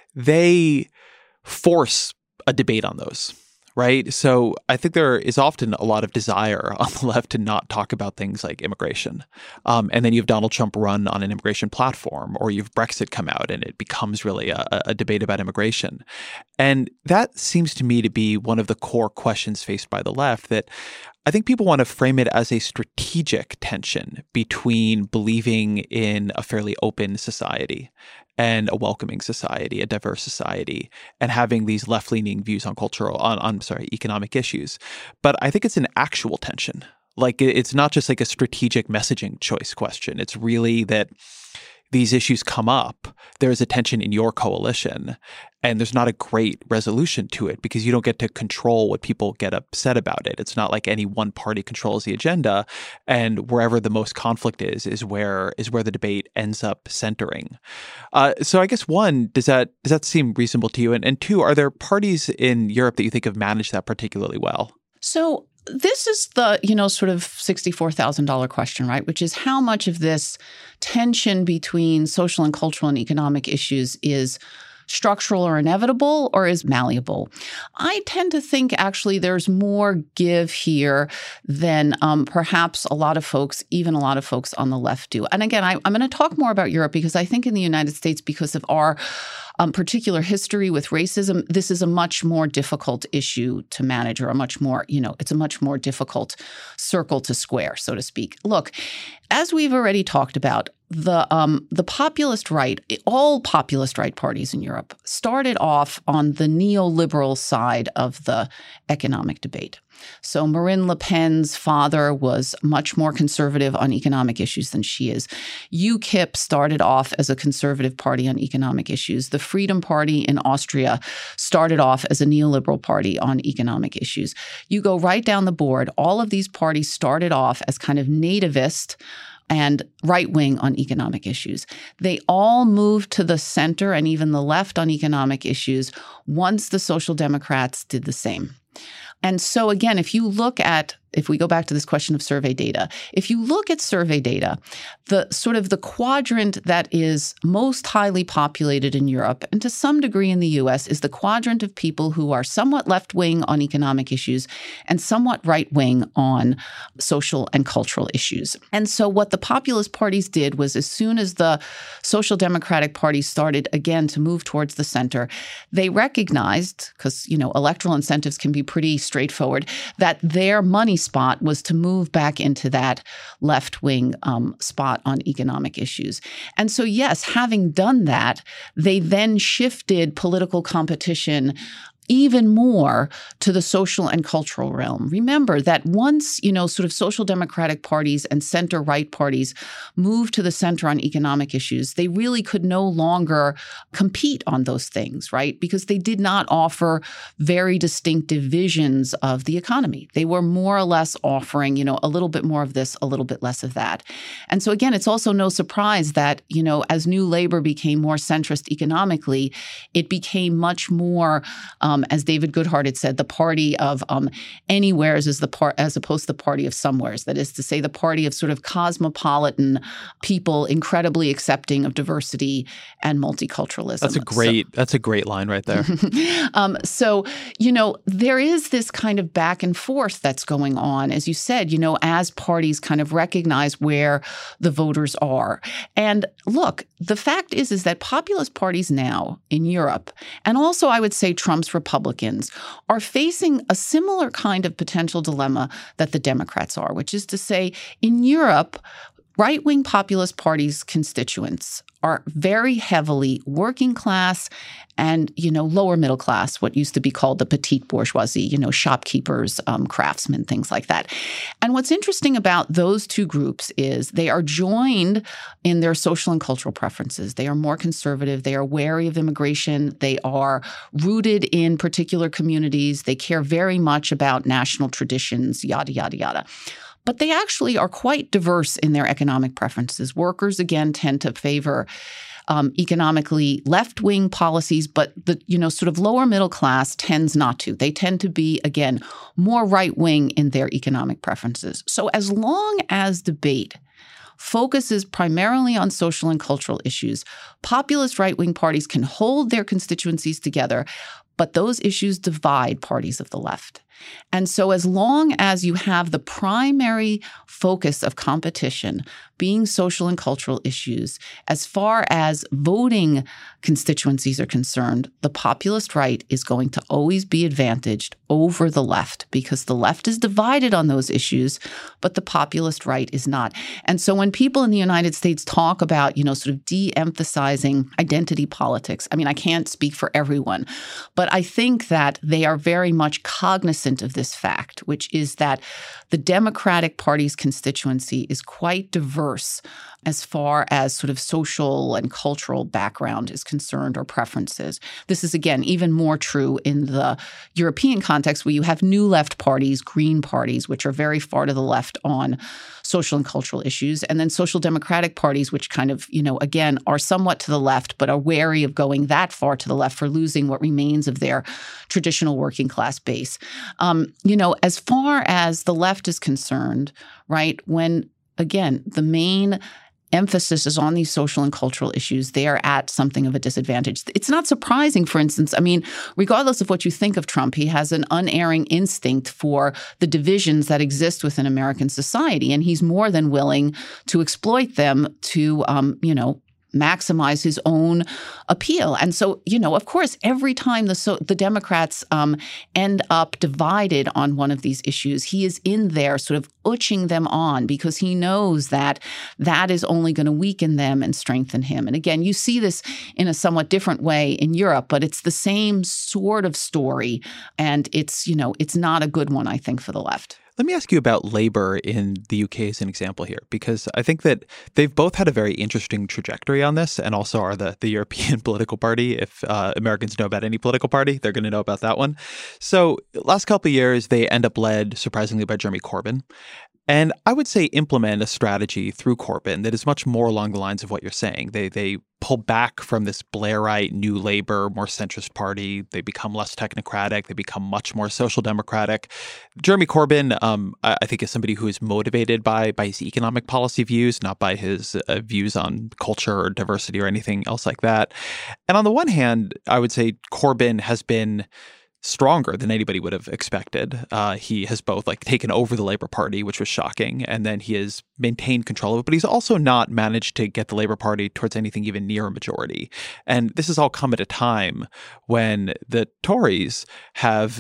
They force a debate on those. Right. So I think there is often a lot of desire on the left to not talk about things like immigration. Um, and then you have Donald Trump run on an immigration platform, or you have Brexit come out and it becomes really a, a debate about immigration. And that seems to me to be one of the core questions faced by the left, that I think people want to frame it as a strategic tension between believing in a fairly open society and a welcoming society, a diverse society, and having these left-leaning views on cultural, on, on sorry, economic issues. But I think it's an actual tension. Like, it's not just like a strategic messaging choice question. It's really that these issues come up, there's a tension in your coalition, and there's not a great resolution to it because you don't get to control what people get upset about it. It's not like any one party controls the agenda, and wherever the most conflict is, is where is where the debate ends up centering. Uh, so I guess one, does that does that seem reasonable to you? And, and two, are there parties in Europe that you think have managed that particularly well? So this is the, you know, sort of sixty-four thousand dollars question, right? Which is how much of this tension between social and cultural and economic issues is structural or inevitable or is malleable. I tend to think actually there's more give here than um, perhaps a lot of folks, even a lot of folks on the left do. And again, I, I'm going to talk more about Europe because I think in the United States, because of our Um, particular history with racism, this is a much more difficult issue to manage, or a much more, you know, it's a much more difficult circle to square, so to speak. Look, as we've already talked about, the um, the populist right, all populist right parties in Europe started off on the neoliberal side of the economic debate. So Marine Le Pen's father was much more conservative on economic issues than she is. UKIP started off as a conservative party on economic issues. The Freedom Party in Austria started off as a neoliberal party on economic issues. You go right down the board, all of these parties started off as kind of nativist and right-wing on economic issues. They all moved to the center and even the left on economic issues once the Social Democrats did the same. And so again, if you look at if we go back to this question of survey data, if you look at survey data, the sort of the quadrant that is most highly populated in Europe and to some degree in the U S is the quadrant of people who are somewhat left-wing on economic issues and somewhat right-wing on social and cultural issues. And so what the populist parties did was as soon as the Social Democratic Party started again to move towards the center, they recognized, because, you know, electoral incentives can be pretty straightforward, that their money spot was to move back into that left-wing um, spot on economic issues. And so, yes, having done that, they then shifted political competition even more to the social and cultural realm. Remember that once, you know, sort of social democratic parties and center-right parties moved to the center on economic issues, they really could no longer compete on those things, right? Because they did not offer very distinctive visions of the economy. They were more or less offering, you know, a little bit more of this, a little bit less of that. And so again, it's also no surprise that, you know, as New Labour became more centrist economically, it became much more um, Um, as David Goodhart had said, the party of um, anywheres is the part, as opposed to the party of somewheres. That is to say, the party of sort of cosmopolitan people, incredibly accepting of diversity and multiculturalism. That's a great. So, that's a great line right there. um, so, you know, there is this kind of back and forth that's going on, as you said, you know, as parties kind of recognize where the voters are. And look, the fact is, is that populist parties now in Europe, and also I would say Trump's Republicans, are facing a similar kind of potential dilemma that the Democrats are, which is to say, in Europe, right-wing populist parties' constituents are very heavily working class and, you know, lower middle class, what used to be called the petite bourgeoisie, you know, shopkeepers, um, craftsmen, things like that. And what's interesting about those two groups is they are joined in their social and cultural preferences. They are more conservative. They are wary of immigration. They are rooted in particular communities. They care very much about national traditions, yada, yada, yada. But they actually are quite diverse in their economic preferences. Workers, again, tend to favor um, economically left-wing policies, but the, you know, sort of lower middle class tends not to. They tend to be, again, more right-wing in their economic preferences. So as long as debate focuses primarily on social and cultural issues, populist right-wing parties can hold their constituencies together, but those issues divide parties of the left. And so as long as you have the primary focus of competition being social and cultural issues, as far as voting constituencies are concerned, the populist right is going to always be advantaged over the left because the left is divided on those issues, but the populist right is not. And so when people in the United States talk about, you know, sort of de-emphasizing identity politics, I mean, I can't speak for everyone, but I think that they are very much cognizant of this fact, which is that the Democratic Party's constituency is quite diverse as far as sort of social and cultural background is concerned or preferences. This is, again, even more true in the European context where you have new left parties, green parties, which are very far to the left on social and cultural issues, and then social democratic parties, which kind of, you know, again, are somewhat to the left, but are wary of going that far to the left for losing what remains of their traditional working class base. Um, you know, as far as the left is concerned, right, when, again, the main emphasis is on these social and cultural issues, they are at something of a disadvantage. It's not surprising, for instance, I mean, regardless of what you think of Trump, he has an unerring instinct for the divisions that exist within American society, and he's more than willing to exploit them to, um, you know, maximize his own appeal. And so, you know, of course, every time the so, the Democrats um, end up divided on one of these issues, he is in there sort of utching them on because he knows that that is only going to weaken them and strengthen him. And again, you see this in a somewhat different way in Europe, but it's the same sort of story. And it's, you know, it's not a good one, I think, for the left. Let me ask you about Labour in the U K as an example here, because I think that they've both had a very interesting trajectory on this and also are the, the European political party. If uh, Americans know about any political party, they're going to know about that one. So last couple of years, they end up led, surprisingly, by Jeremy Corbyn. and I would say implement a strategy through Corbyn that is much more along the lines of what you're saying. They they pull back from this Blairite, New Labour, more centrist party. They become less technocratic. They become much more social democratic. Jeremy Corbyn, um, I, I think, is somebody who is motivated by by his economic policy views, not by his uh, views on culture or diversity or anything else like that. And on the one hand, I would say Corbyn has been stronger than anybody would have expected. Uh, he has both like taken over the Labour Party, which was shocking, and then he has maintained control of it. But he's also not managed to get the Labour Party towards anything even near a majority. And this has all come at a time when the Tories have,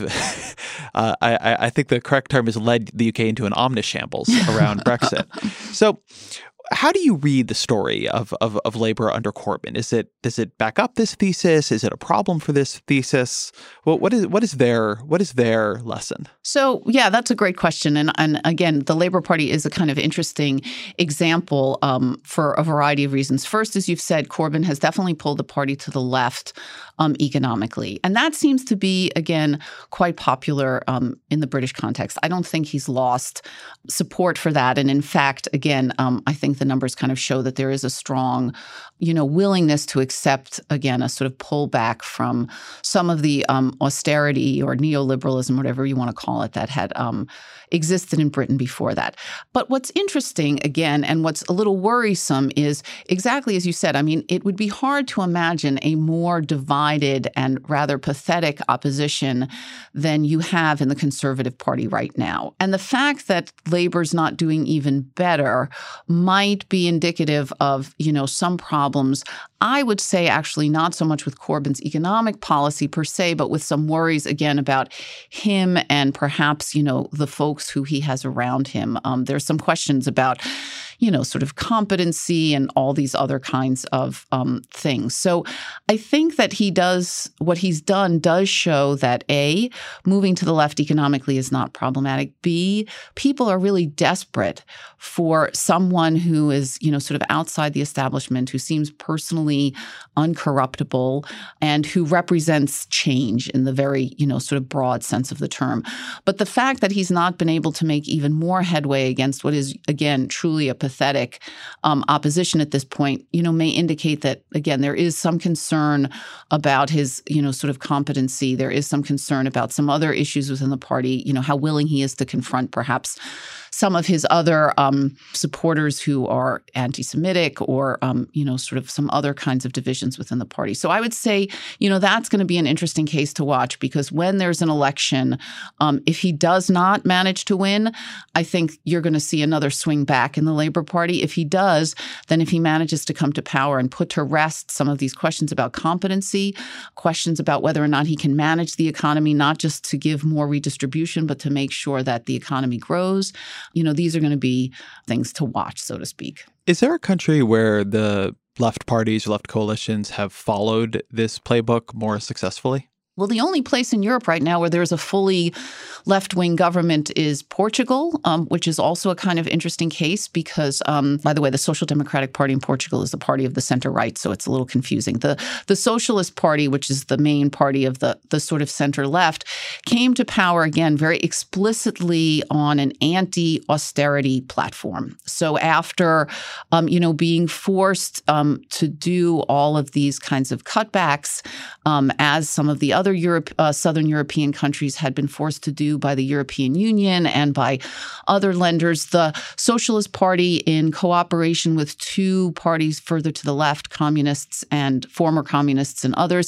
uh, I, I think the correct term is led the U K into an omnishambles around Brexit. So how do you read the story of, of of Labour under Corbyn? Is it does it back up this thesis? Is it a problem for this thesis? Well, what is what is their what is their lesson? So yeah, that's a great question, and and again, the Labour Party is a kind of interesting example um, for a variety of reasons. First, as you've said, Corbyn has definitely pulled the party to the left um, economically, and that seems to be again quite popular um, in the British context. I don't think he's lost support for that, and in fact, again, um, I think the numbers kind of show that there is a strong, you know, willingness to accept, again, a sort of pullback from some of the um, austerity or neoliberalism, whatever you want to call it, that had um, existed in Britain before that. But what's interesting, again, and what's a little worrisome is exactly as you said. I mean, it would be hard to imagine a more divided and rather pathetic opposition than you have in the Conservative Party right now. And the fact that Labour's not doing even better might be indicative of, you know, some problems. I would say actually not so much with Corbyn's economic policy per se, but with some worries, again, about him and perhaps, you know, the folks who he has around him. Um, there's some questions about, you know, sort of competency and all these other kinds of um, things. So I think that he does, what he's done does show that A, moving to the left economically is not problematic. B, people are really desperate for someone who is, you know, sort of outside the establishment, who seems personally uncorruptible and who represents change in the very, you know, sort of broad sense of the term. But the fact that he's not been able to make even more headway against what is, again, truly a pathetic um, opposition at this point, you know, may indicate that, again, there is some concern about his, you know, sort of competency. There is some concern about some other issues within the party, you know, how willing he is to confront perhaps some of his other um, supporters who are anti-Semitic or, um, you know, sort of some other kinds of divisions within the party. So I would say, you know, that's going to be an interesting case to watch, because when there's an election, um, if he does not manage to win, I think you're going to see another swing back in the Labour Party. If he does, then if he manages to come to power and put to rest some of these questions about competency, questions about whether or not he can manage the economy, not just to give more redistribution, but to make sure that the economy grows, you know, these are going to be things to watch, so to speak. Is there a country where the left parties or left coalitions have followed this playbook more successfully? Well, the only place in Europe right now where there's a fully left-wing government is Portugal, um, which is also a kind of interesting case because, um, by the way, the Social Democratic Party in Portugal is the party of the center-right, so it's a little confusing. The the Socialist Party, which is the main party of the, the sort of center-left, came to power, again, very explicitly on an anti-austerity platform. So after, um, you know, being forced um, to do all of these kinds of cutbacks, um, as some of the other Other Europe, uh, Southern European countries had been forced to do by the European Union and by other lenders, the Socialist Party, in cooperation with two parties further to the left, communists and former communists and others,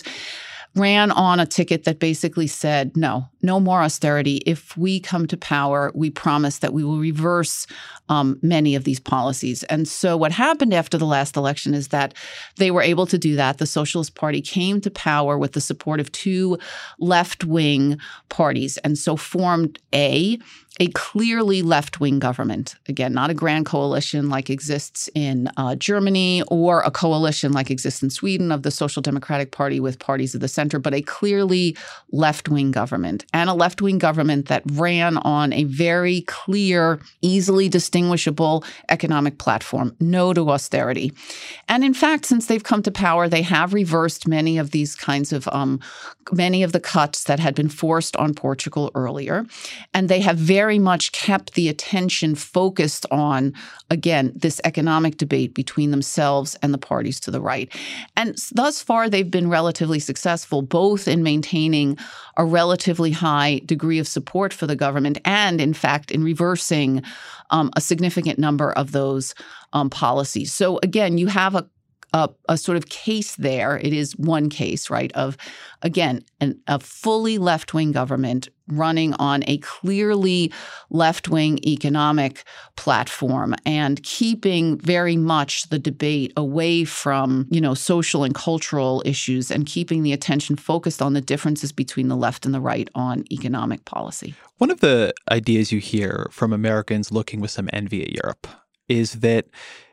ran on a ticket that basically said, no, no more austerity. If we come to power, we promise that we will reverse um, many of these policies. And so what happened after the last election is that they were able to do that. The Socialist Party came to power with the support of two left-wing parties, and so formed a a clearly left-wing government. Again, not a grand coalition like exists in uh, Germany or a coalition like exists in Sweden of the Social Democratic Party with parties of the center, but a clearly left-wing government, and a left-wing government that ran on a very clear, easily distinguishable economic platform, no to austerity. And in fact, since they've come to power, they have reversed many of these kinds of, um, many of the cuts that had been forced on Portugal earlier, and they have very very much kept the attention focused on, again, this economic debate between themselves and the parties to the right. And thus far, they've been relatively successful, both in maintaining a relatively high degree of support for the government and, in fact, in reversing um, a significant number of those um, policies. So, again, you have a A, a sort of case there. It is one case, right, of, again, an, a fully left-wing government running on a clearly left-wing economic platform and keeping very much the debate away from, you know, social and cultural issues and keeping the attention focused on the differences between the left and the right on economic policy. One of the ideas you hear from Americans looking with some envy at Europe is that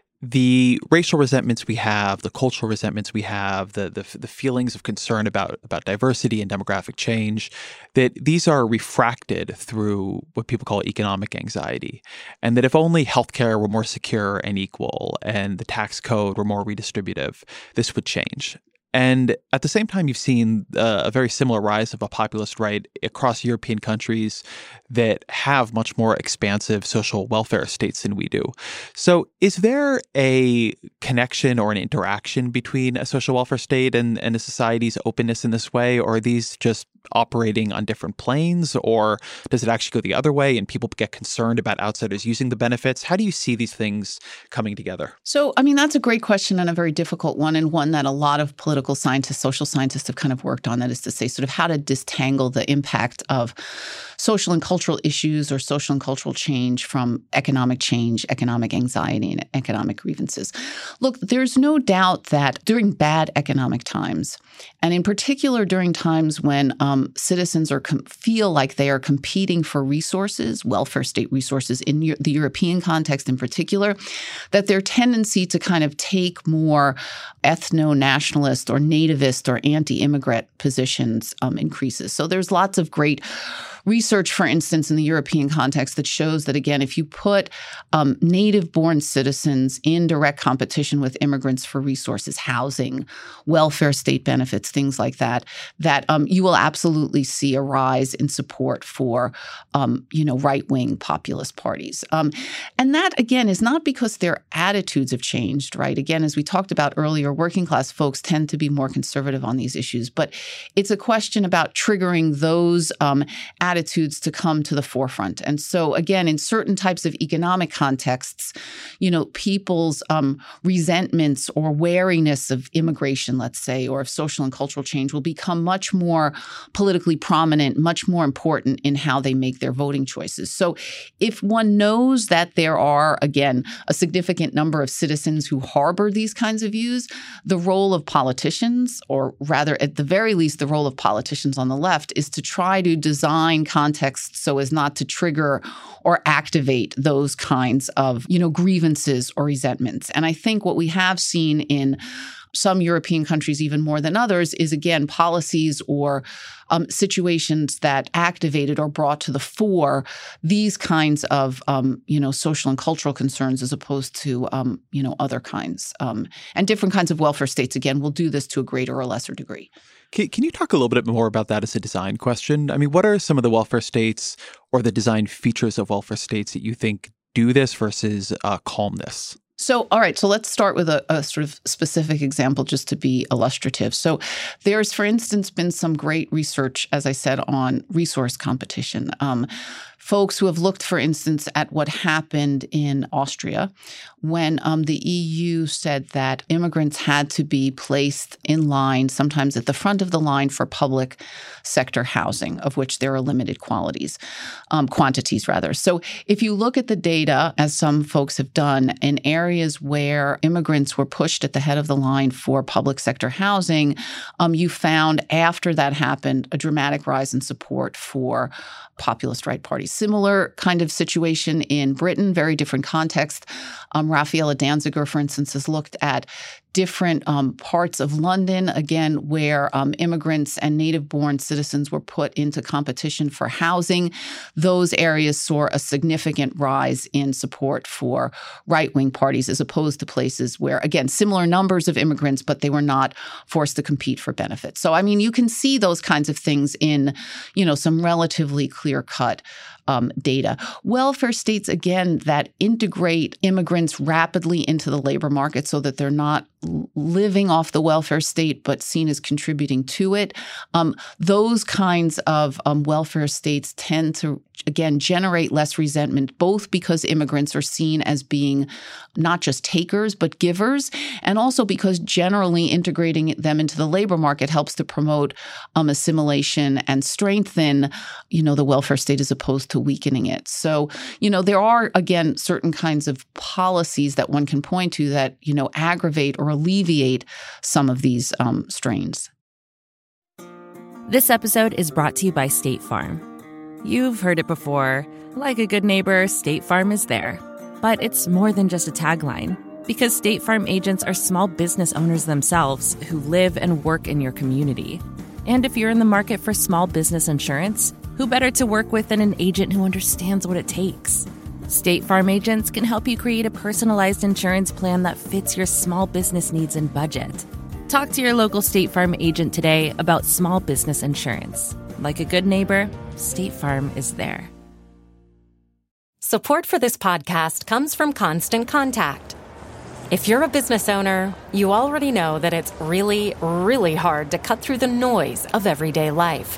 the racial resentments we have, the cultural resentments we have, the, the the feelings of concern about about diversity and demographic change, that these are refracted through what people call economic anxiety. And that if only healthcare were more secure and equal and the tax code were more redistributive, this would change. And at the same time, you've seen uh, a very similar rise of a populist right across European countries that have much more expansive social welfare states than we do. So is there a connection or an interaction between a social welfare state and, and a society's openness in this way? Or are these just operating on different planes? Or does it actually go the other way and people get concerned about outsiders using the benefits? How do you see these things coming together? So, I mean, that's a great question and a very difficult one, and one that a lot of political scientists, social scientists have kind of worked on. That is to say, sort of how to disentangle the impact of social and cultural issues or social and cultural change from economic change, economic anxiety, and economic grievances. Look, there's no doubt that during bad economic times, and in particular during times when um, citizens are com- feel like they are competing for resources, welfare state resources in U- the European context in particular, that their tendency to kind of take more ethno-nationalist or nativist or anti-immigrant positions um, increases. So there's lots of great research, for instance, in the European context that shows that, again, if you put um, native-born citizens in direct competition with immigrants for resources, housing, welfare state benefits, things like that, that um, you will absolutely see a rise in support for, um, you know, right-wing populist parties. Um, and that, again, is not because their attitudes have changed, right? Again, as we talked about earlier, working-class folks tend to be more conservative on these issues, but it's a question about triggering those um, attitudes to come to the forefront. And so, again, in certain types of economic contexts, you know, people's um, resentments or wariness of immigration, let's say, or of social and cultural change will become much more politically prominent, much more important in how they make their voting choices. So if one knows that there are, again, a significant number of citizens who harbor these kinds of views, the role of politicians, or rather at the very least the role of politicians on the left, is to try to design context so as not to trigger or activate those kinds of, you know, grievances or resentments. And I think what we have seen in some European countries even more than others is, again, policies or um, situations that activated or brought to the fore these kinds of, um, you know, social and cultural concerns as opposed to, um, you know, other kinds. Um, and different kinds of welfare states, again, will do this to a greater or lesser degree. Can, can you talk a little bit more about that as a design question? I mean, what are some of the welfare states or the design features of welfare states that you think do this versus uh, calm this? So, all right, so let's start with a, a sort of specific example just to be illustrative. So there's, for instance, been some great research, as I said, on resource competition. Um, folks who have looked, for instance, at what happened in Austria when um, the E U said that immigrants had to be placed in line, sometimes at the front of the line, for public sector housing, of which there are limited qualities, um, quantities rather. So if you look at the data, as some folks have done, in areas where immigrants were pushed at the head of the line for public sector housing, um, you found after that happened a dramatic rise in support for populist right parties. Similar kind of situation in Britain, very different context. Um, Raffaella Danziger, for instance, has looked at different um, parts of London, again, where um, immigrants and native-born citizens were put into competition for housing. Those areas saw a significant rise in support for right-wing parties as opposed to places where, again, similar numbers of immigrants, but they were not forced to compete for benefits. So, I mean, you can see those kinds of things in, you know, some relatively clear-cut Um, data. Welfare states, again, that integrate immigrants rapidly into the labor market so that they're not l- living off the welfare state but seen as contributing to it. Um, those kinds of um, welfare states tend to, again, generate less resentment, both because immigrants are seen as being not just takers but givers, and also because generally integrating them into the labor market helps to promote um, assimilation and strengthen, you know, the welfare state as opposed to weakening it. So, you know, there are, again, certain kinds of policies that one can point to that, you know, aggravate or alleviate some of these um, strains. This episode is brought to you by State Farm. You've heard it before. Like a good neighbor, State Farm is there. But it's more than just a tagline, because State Farm agents are small business owners themselves who live and work in your community. And if you're in the market for small business insurance, who better to work with than an agent who understands what it takes? State Farm agents can help you create a personalized insurance plan that fits your small business needs and budget. Talk to your local State Farm agent today about small business insurance. Like a good neighbor, State Farm is there. Support for this podcast comes from Constant Contact. If you're a business owner, you already know that it's really, really hard to cut through the noise of everyday life.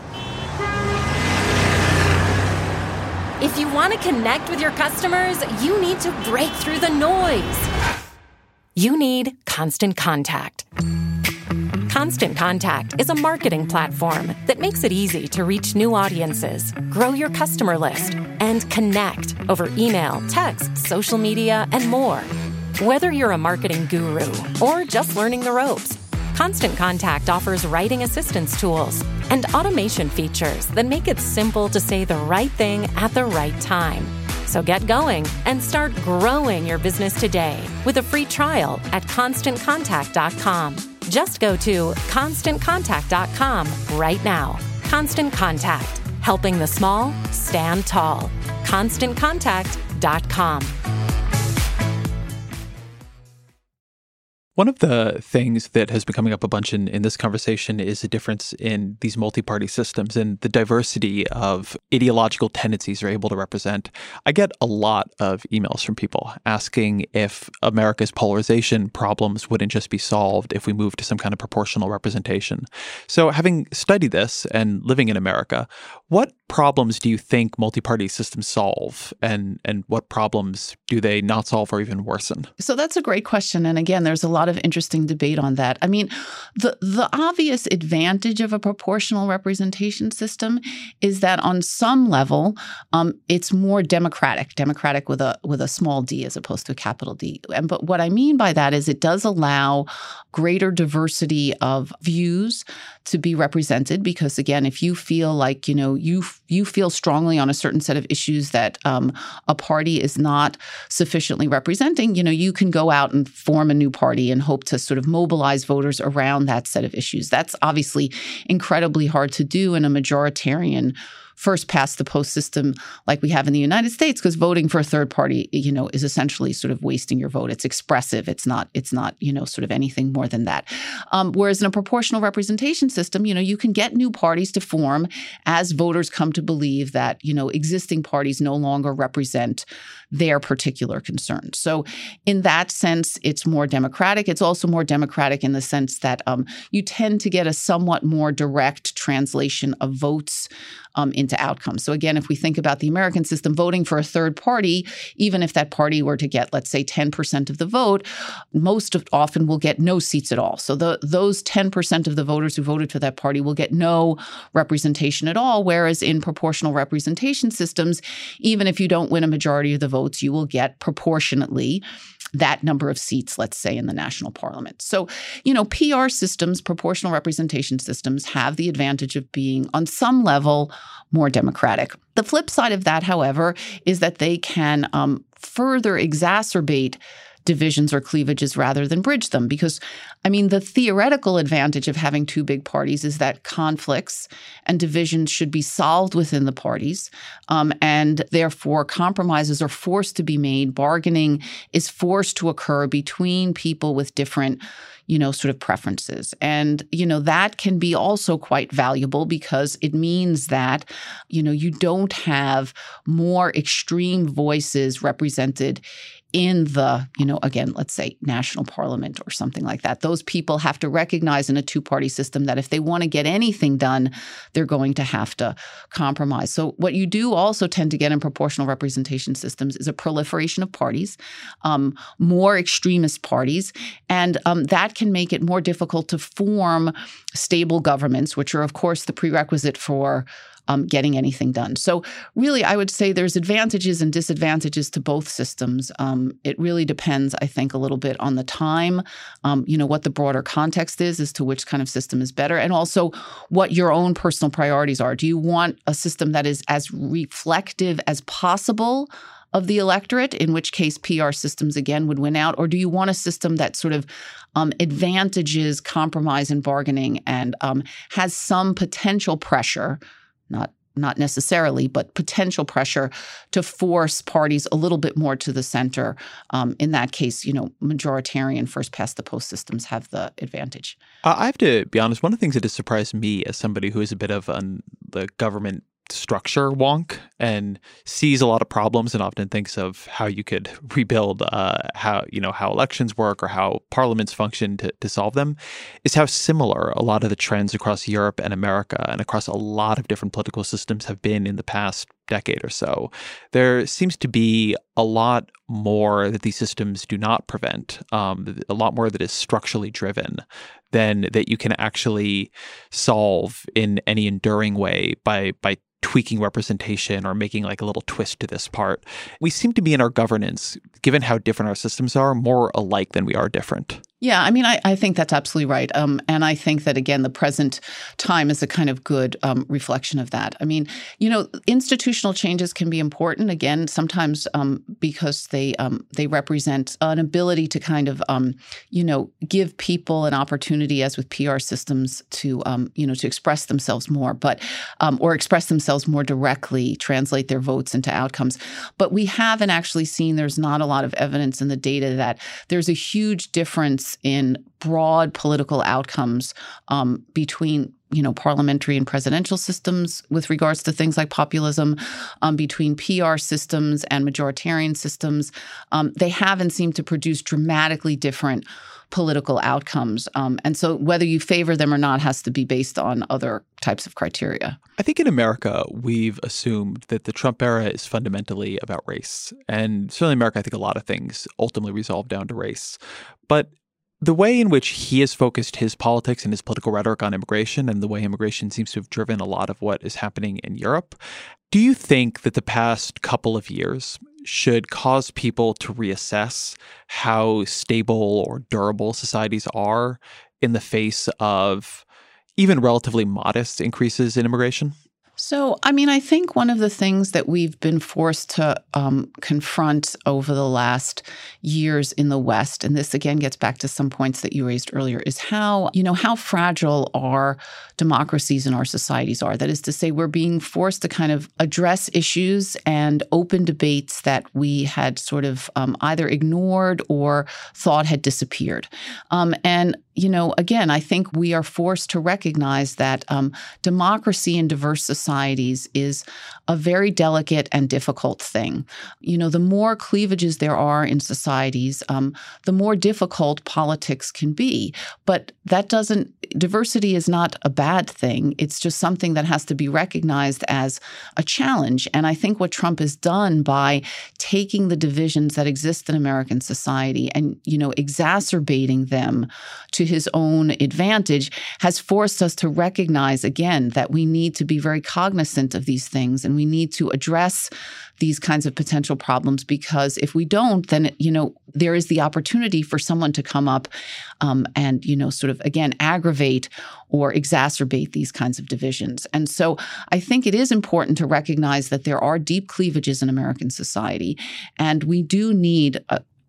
If you want to connect with your customers, you need to break through the noise. You need Constant Contact. Constant Contact is a marketing platform that makes it easy to reach new audiences, grow your customer list, and connect over email, text, social media, and more. Whether you're a marketing guru or just learning the ropes, Constant Contact offers writing assistance tools and automation features that make it simple to say the right thing at the right time. So get going and start growing your business today with a free trial at constant contact dot com. Just go to constant contact dot com right now. Constant Contact, helping the small stand tall. constant contact dot com. One of the things that has been coming up a bunch in, in this conversation is the difference in these multi-party systems and the diversity of ideological tendencies they're able to represent. I get a lot of emails from people asking if America's polarization problems wouldn't just be solved if we moved to some kind of proportional representation. So having studied this and living in America, what problems do you think multi-party systems solve, and, and what problems do they not solve or even worsen? So that's a great question. And again, there's a lot of interesting debate on that. I mean, the, the obvious advantage of a proportional representation system is that on some level, um, it's more democratic, democratic with a with a small d as opposed to a capital D. And but what I mean by that is it does allow greater diversity of views to be represented, because again, if you feel like, you know, you you feel strongly on a certain set of issues that um, a party is not sufficiently representing, you know, you can go out and form a new party and hope to sort of mobilize voters around that set of issues. That's obviously incredibly hard to do in a majoritarian first past the post system like we have in the United States, because voting for a third party, you know, is essentially sort of wasting your vote. It's expressive. It's not, it's not, you know, sort of anything more than that. Um, whereas in a proportional representation system, you know, you can get new parties to form as voters come to believe that, you know, existing parties no longer represent their particular concerns. So in that sense, it's more democratic. It's also more democratic in the sense that um, you tend to get a somewhat more direct translation of votes Um, into outcomes. So again, if we think about the American system, voting for a third party, even if that party were to get, let's say, ten percent of the vote, most of, often will get no seats at all. So the, those ten percent of the voters who voted for that party will get no representation at all, whereas in proportional representation systems, even if you don't win a majority of the votes, you will get proportionately that number of seats, let's say, in the national parliament. So, you know, P R systems, proportional representation systems, have the advantage of being, on some level, more democratic. The flip side of that, however, is that they can um, further exacerbate divisions or cleavages rather than bridge them. Because, I mean, the theoretical advantage of having two big parties is that conflicts and divisions should be solved within the parties, um, and therefore compromises are forced to be made. Bargaining is forced to occur between people with different, you know, sort of preferences. And, you know, that can be also quite valuable because it means that, you know, you don't have more extreme voices represented in the, you know, again, let's say national parliament or something like that. Those people have to recognize in a two-party system that if they want to get anything done, they're going to have to compromise. So what you do also tend to get in proportional representation systems is a proliferation of parties, um, more extremist parties, and um, that can make it more difficult to form stable governments, which are, of course, the prerequisite for Um, getting anything done. So really, I would say there's advantages and disadvantages to both systems. Um, it really depends, I think, a little bit on the time, um, you know, what the broader context is as to which kind of system is better, and also what your own personal priorities are. Do you want a system that is as reflective as possible of the electorate, in which case P R systems, again, would win out? Or do you want a system that sort of um, advantages compromise and bargaining and um, has some potential pressure, Not not necessarily, but potential pressure to force parties a little bit more to the center? Um, in that case, you know, majoritarian first-past-the-post systems have the advantage. Uh, I have to be honest, one of the things that has surprised me as somebody who is a bit of an, the government structure wonk and sees a lot of problems and often thinks of how you could rebuild uh, how, you know, how elections work or how parliaments function to, to solve them, is how similar a lot of the trends across Europe and America and across a lot of different political systems have been in the past decade or so. There seems to be a lot more that these systems do not prevent, um, a lot more that is structurally driven than that you can actually solve in any enduring way by by tweaking representation or making like a little twist to this part. We seem to be in our governance, given how different our systems are, more alike than we are different. Yeah, I mean, I, I think that's absolutely right. Um, and I think that, again, the present time is a kind of good um, reflection of that. I mean, you know, institutional changes can be important, again, sometimes um, because they um, they represent an ability to kind of, um, you know, give people an opportunity, as with P R systems, to, um, you know, to express themselves more, but um, or express themselves more directly, translate their votes into outcomes. But we haven't actually seen, there's not a lot of evidence in the data that there's a huge difference in broad political outcomes um, between, you know, parliamentary and presidential systems with regards to things like populism, um, between P R systems and majoritarian systems. Um, they haven't seemed to produce dramatically different political outcomes. Um, and so whether you favor them or not has to be based on other types of criteria. I think in America, we've assumed that the Trump era is fundamentally about race. And certainly in America, I think a lot of things ultimately resolve down to race. But the way in which he has focused his politics and his political rhetoric on immigration, and the way immigration seems to have driven a lot of what is happening in Europe, do you think that the past couple of years should cause people to reassess how stable or durable societies are in the face of even relatively modest increases in immigration? So, I mean, I think one of the things that we've been forced to um, confront over the last years in the West, and this again gets back to some points that you raised earlier, is how, you know, how fragile our democracies and our societies are. That is to say, we're being forced to kind of address issues and open debates that we had sort of um, either ignored or thought had disappeared. Um, and You know, again, I think we are forced to recognize that um, democracy in diverse societies is a very delicate and difficult thing. You know, the more cleavages there are in societies, um, the more difficult politics can be. But that doesn't, diversity is not a bad thing. It's just something that has to be recognized as a challenge. And I think what Trump has done by taking the divisions that exist in American society and, you know, exacerbating them to his own advantage has forced us to recognize, again, that we need to be very cognizant of these things and we need to address these kinds of potential problems, because if we don't, then, you know, there is the opportunity for someone to come up um, and, you know, sort of, again, aggravate or exacerbate these kinds of divisions. And so I think it is important to recognize that there are deep cleavages in American society, and we do need a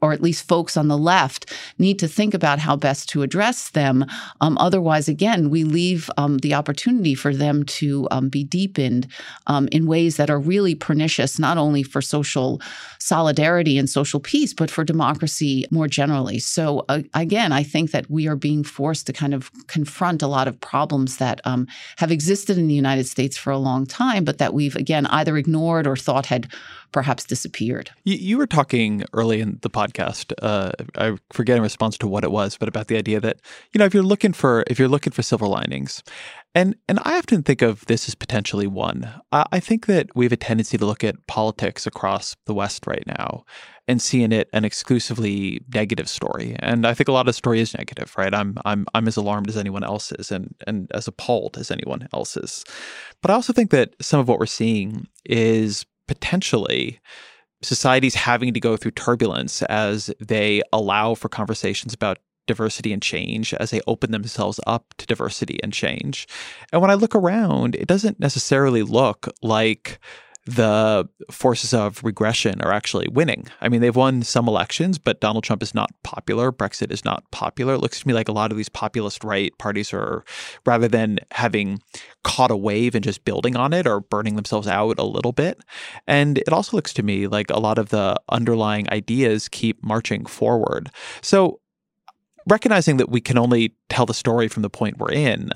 or at least folks on the left, need to think about how best to address them. Um, otherwise, again, we leave um, the opportunity for them to um, be deepened um, in ways that are really pernicious, not only for social solidarity and social peace, but for democracy more generally. So uh, again, I think that we are being forced to kind of confront a lot of problems that um, have existed in the United States for a long time, but that we've, again, either ignored or thought had perhaps disappeared. You, you were talking early in the podcast, uh, I forget in response to what it was, but about the idea that, you know, if you're looking for if you're looking for silver linings, and and I often think of this as potentially one. I, I think that we have a tendency to look at politics across the West right now and see in it an exclusively negative story. And I think a lot of the story is negative, right? I'm I'm I'm as alarmed as anyone else is, and and as appalled as anyone else is. But I also think that some of what we're seeing is potentially societies having to go through turbulence as they allow for conversations about diversity and change, as they open themselves up to diversity and change. And when I look around, it doesn't necessarily look like the forces of regression are actually winning. I mean, they've won some elections, but Donald Trump is not popular. Brexit is not popular. It looks to me like a lot of these populist right parties are, rather than having caught a wave and just building on it, are burning themselves out a little bit. And it also looks to me like a lot of the underlying ideas keep marching forward. So recognizing that we can only tell the story from the point we're in,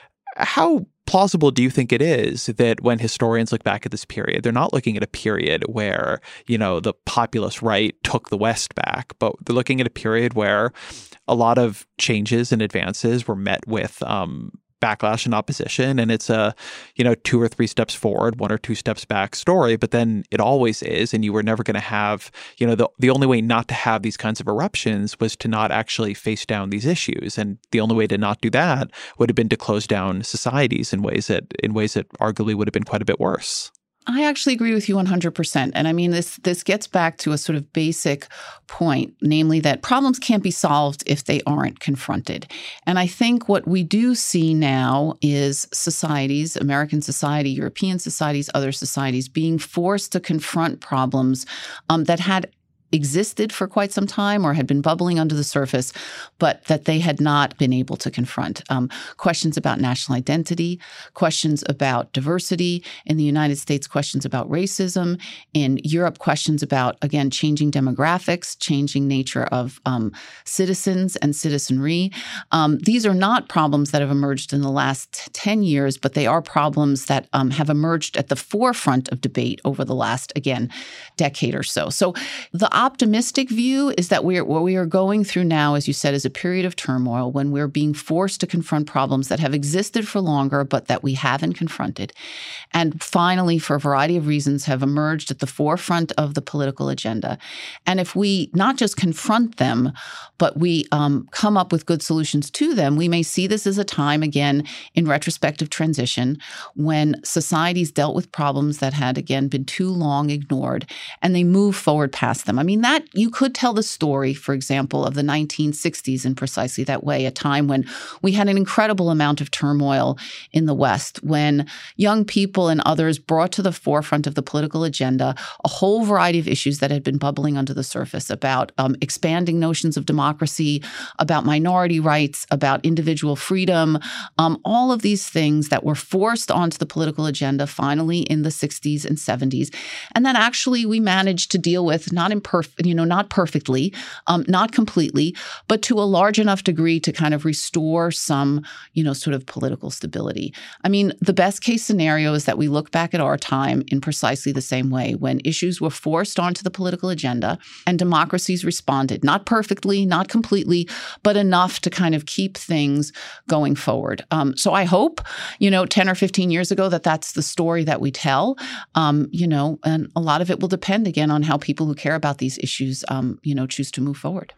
how plausible do you think it is that when historians look back at this period, they're not looking at a period where, you know, the populist right took the West back, but they're looking at a period where a lot of changes and advances were met with um, backlash and opposition, and it's a, you know, two or three steps forward, one or two steps back story, but then it always is, and you were never going to have, you know, the, the only way not to have these kinds of eruptions was to not actually face down these issues, and the only way to not do that would have been to close down societies in ways that, in ways that arguably would have been quite a bit worse. I actually agree with you one hundred percent. And I mean, this this gets back to a sort of basic point, namely that problems can't be solved if they aren't confronted. And I think what we do see now is societies, American society, European societies, other societies, being forced to confront problems um, that had existed for quite some time or had been bubbling under the surface, but that they had not been able to confront. Um, questions about national identity, questions about diversity. In the United States, questions about racism. In Europe, questions about, again, changing demographics, changing nature of um, citizens and citizenry. Um, these are not problems that have emerged in the last ten years, but they are problems that um, have emerged at the forefront of debate over the last, again, decade or so. So the optimistic view is that we're, what we are going through now, as you said, is a period of turmoil when we're being forced to confront problems that have existed for longer, but that we haven't confronted. And finally, for a variety of reasons, have emerged at the forefront of the political agenda. And if we not just confront them, but we um, come up with good solutions to them, we may see this as a time, again, in retrospective transition, when societies dealt with problems that had, again, been too long ignored, and they move forward past them. I mean, that you could tell the story, for example, of the nineteen sixties in precisely that way, a time when we had an incredible amount of turmoil in the West, when young people and others brought to the forefront of the political agenda a whole variety of issues that had been bubbling under the surface about um, expanding notions of democracy, about minority rights, about individual freedom, um, all of these things that were forced onto the political agenda finally in the sixties and seventies. And that actually we managed to deal with, not in perf- you know, not perfectly, um, not completely, but to a large enough degree to kind of restore some, you know, sort of political stability. I mean, the best case scenario is that we look back at our time in precisely the same way, when issues were forced onto the political agenda and democracies responded, not perfectly, not completely, but enough to kind of keep things going forward. Um, so I hope, you know, ten or fifteen years ago that that's the story that we tell, um, you know, and a lot of it will depend again on how people who care about these issues, um, you know, choose to move forward.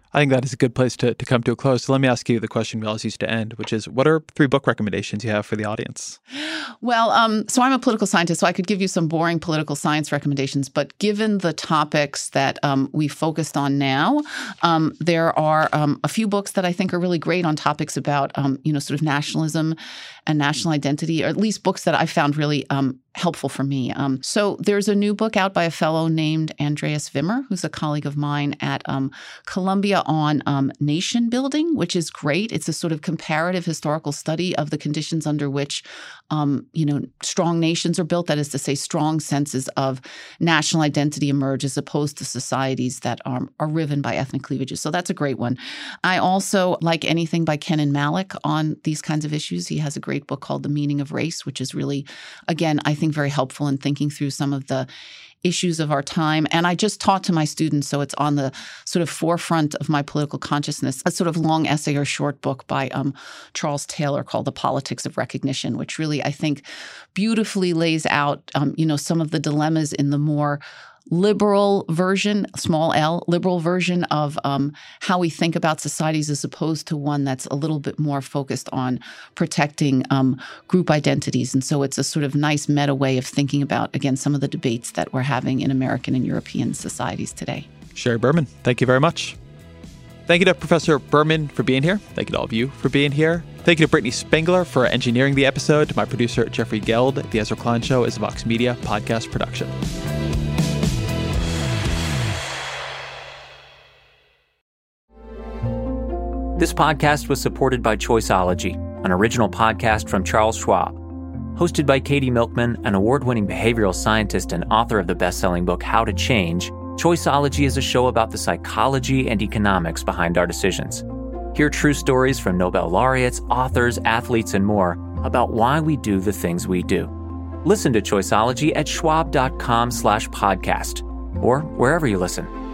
I think that is a good place to, to come to a close. So let me ask you the question we always used to end, which is, what are three book recommendations you have for the audience? Well, um, so I'm a political scientist, so I could give you some boring political science recommendations. But given the topics that um, we focused on now, um, there are um, a few books that I think are really great on topics about, um, you know, sort of nationalism and national identity, or at least books that I found really um, helpful for me. Um, so there's a new book out by a fellow named Andreas Wimmer, who's a colleague of mine at um, Columbia, on um, nation building, which is great. It's a sort of comparative historical study of the conditions under which, um, you know, strong nations are built. That is to say, strong senses of national identity emerge as opposed to societies that are, are riven by ethnic cleavages. So that's a great one. I also like anything by Kenan Malik on these kinds of issues. He has a great book called The Meaning of Race, which is really, again, I think very helpful in thinking through some of the issues of our time. And I just taught to my students, so it's on the sort of forefront of my political consciousness, a sort of long essay or short book by um, Charles Taylor called The Politics of Recognition, which really, I think, beautifully lays out, um, you know, some of the dilemmas in the more liberal version, small L, liberal version of um, how we think about societies as opposed to one that's a little bit more focused on protecting um, group identities. And so it's a sort of nice meta way of thinking about, again, some of the debates that we're having in American and European societies today. Sherry Berman, thank you very much. Thank you to Professor Berman for being here. Thank you to all of you for being here. Thank you to Brittany Spengler for engineering the episode. My producer, Jeffrey Geld. The Ezra Klein Show is a Vox Media podcast production. This podcast was supported by Choiceology, an original podcast from Charles Schwab. Hosted by Katie Milkman, an award-winning behavioral scientist and author of the best-selling book How to Change, Choiceology is a show about the psychology and economics behind our decisions. Hear true stories from Nobel laureates, authors, athletes, and more about why we do the things we do. Listen to Choiceology at schwab.com slash podcast or wherever you listen.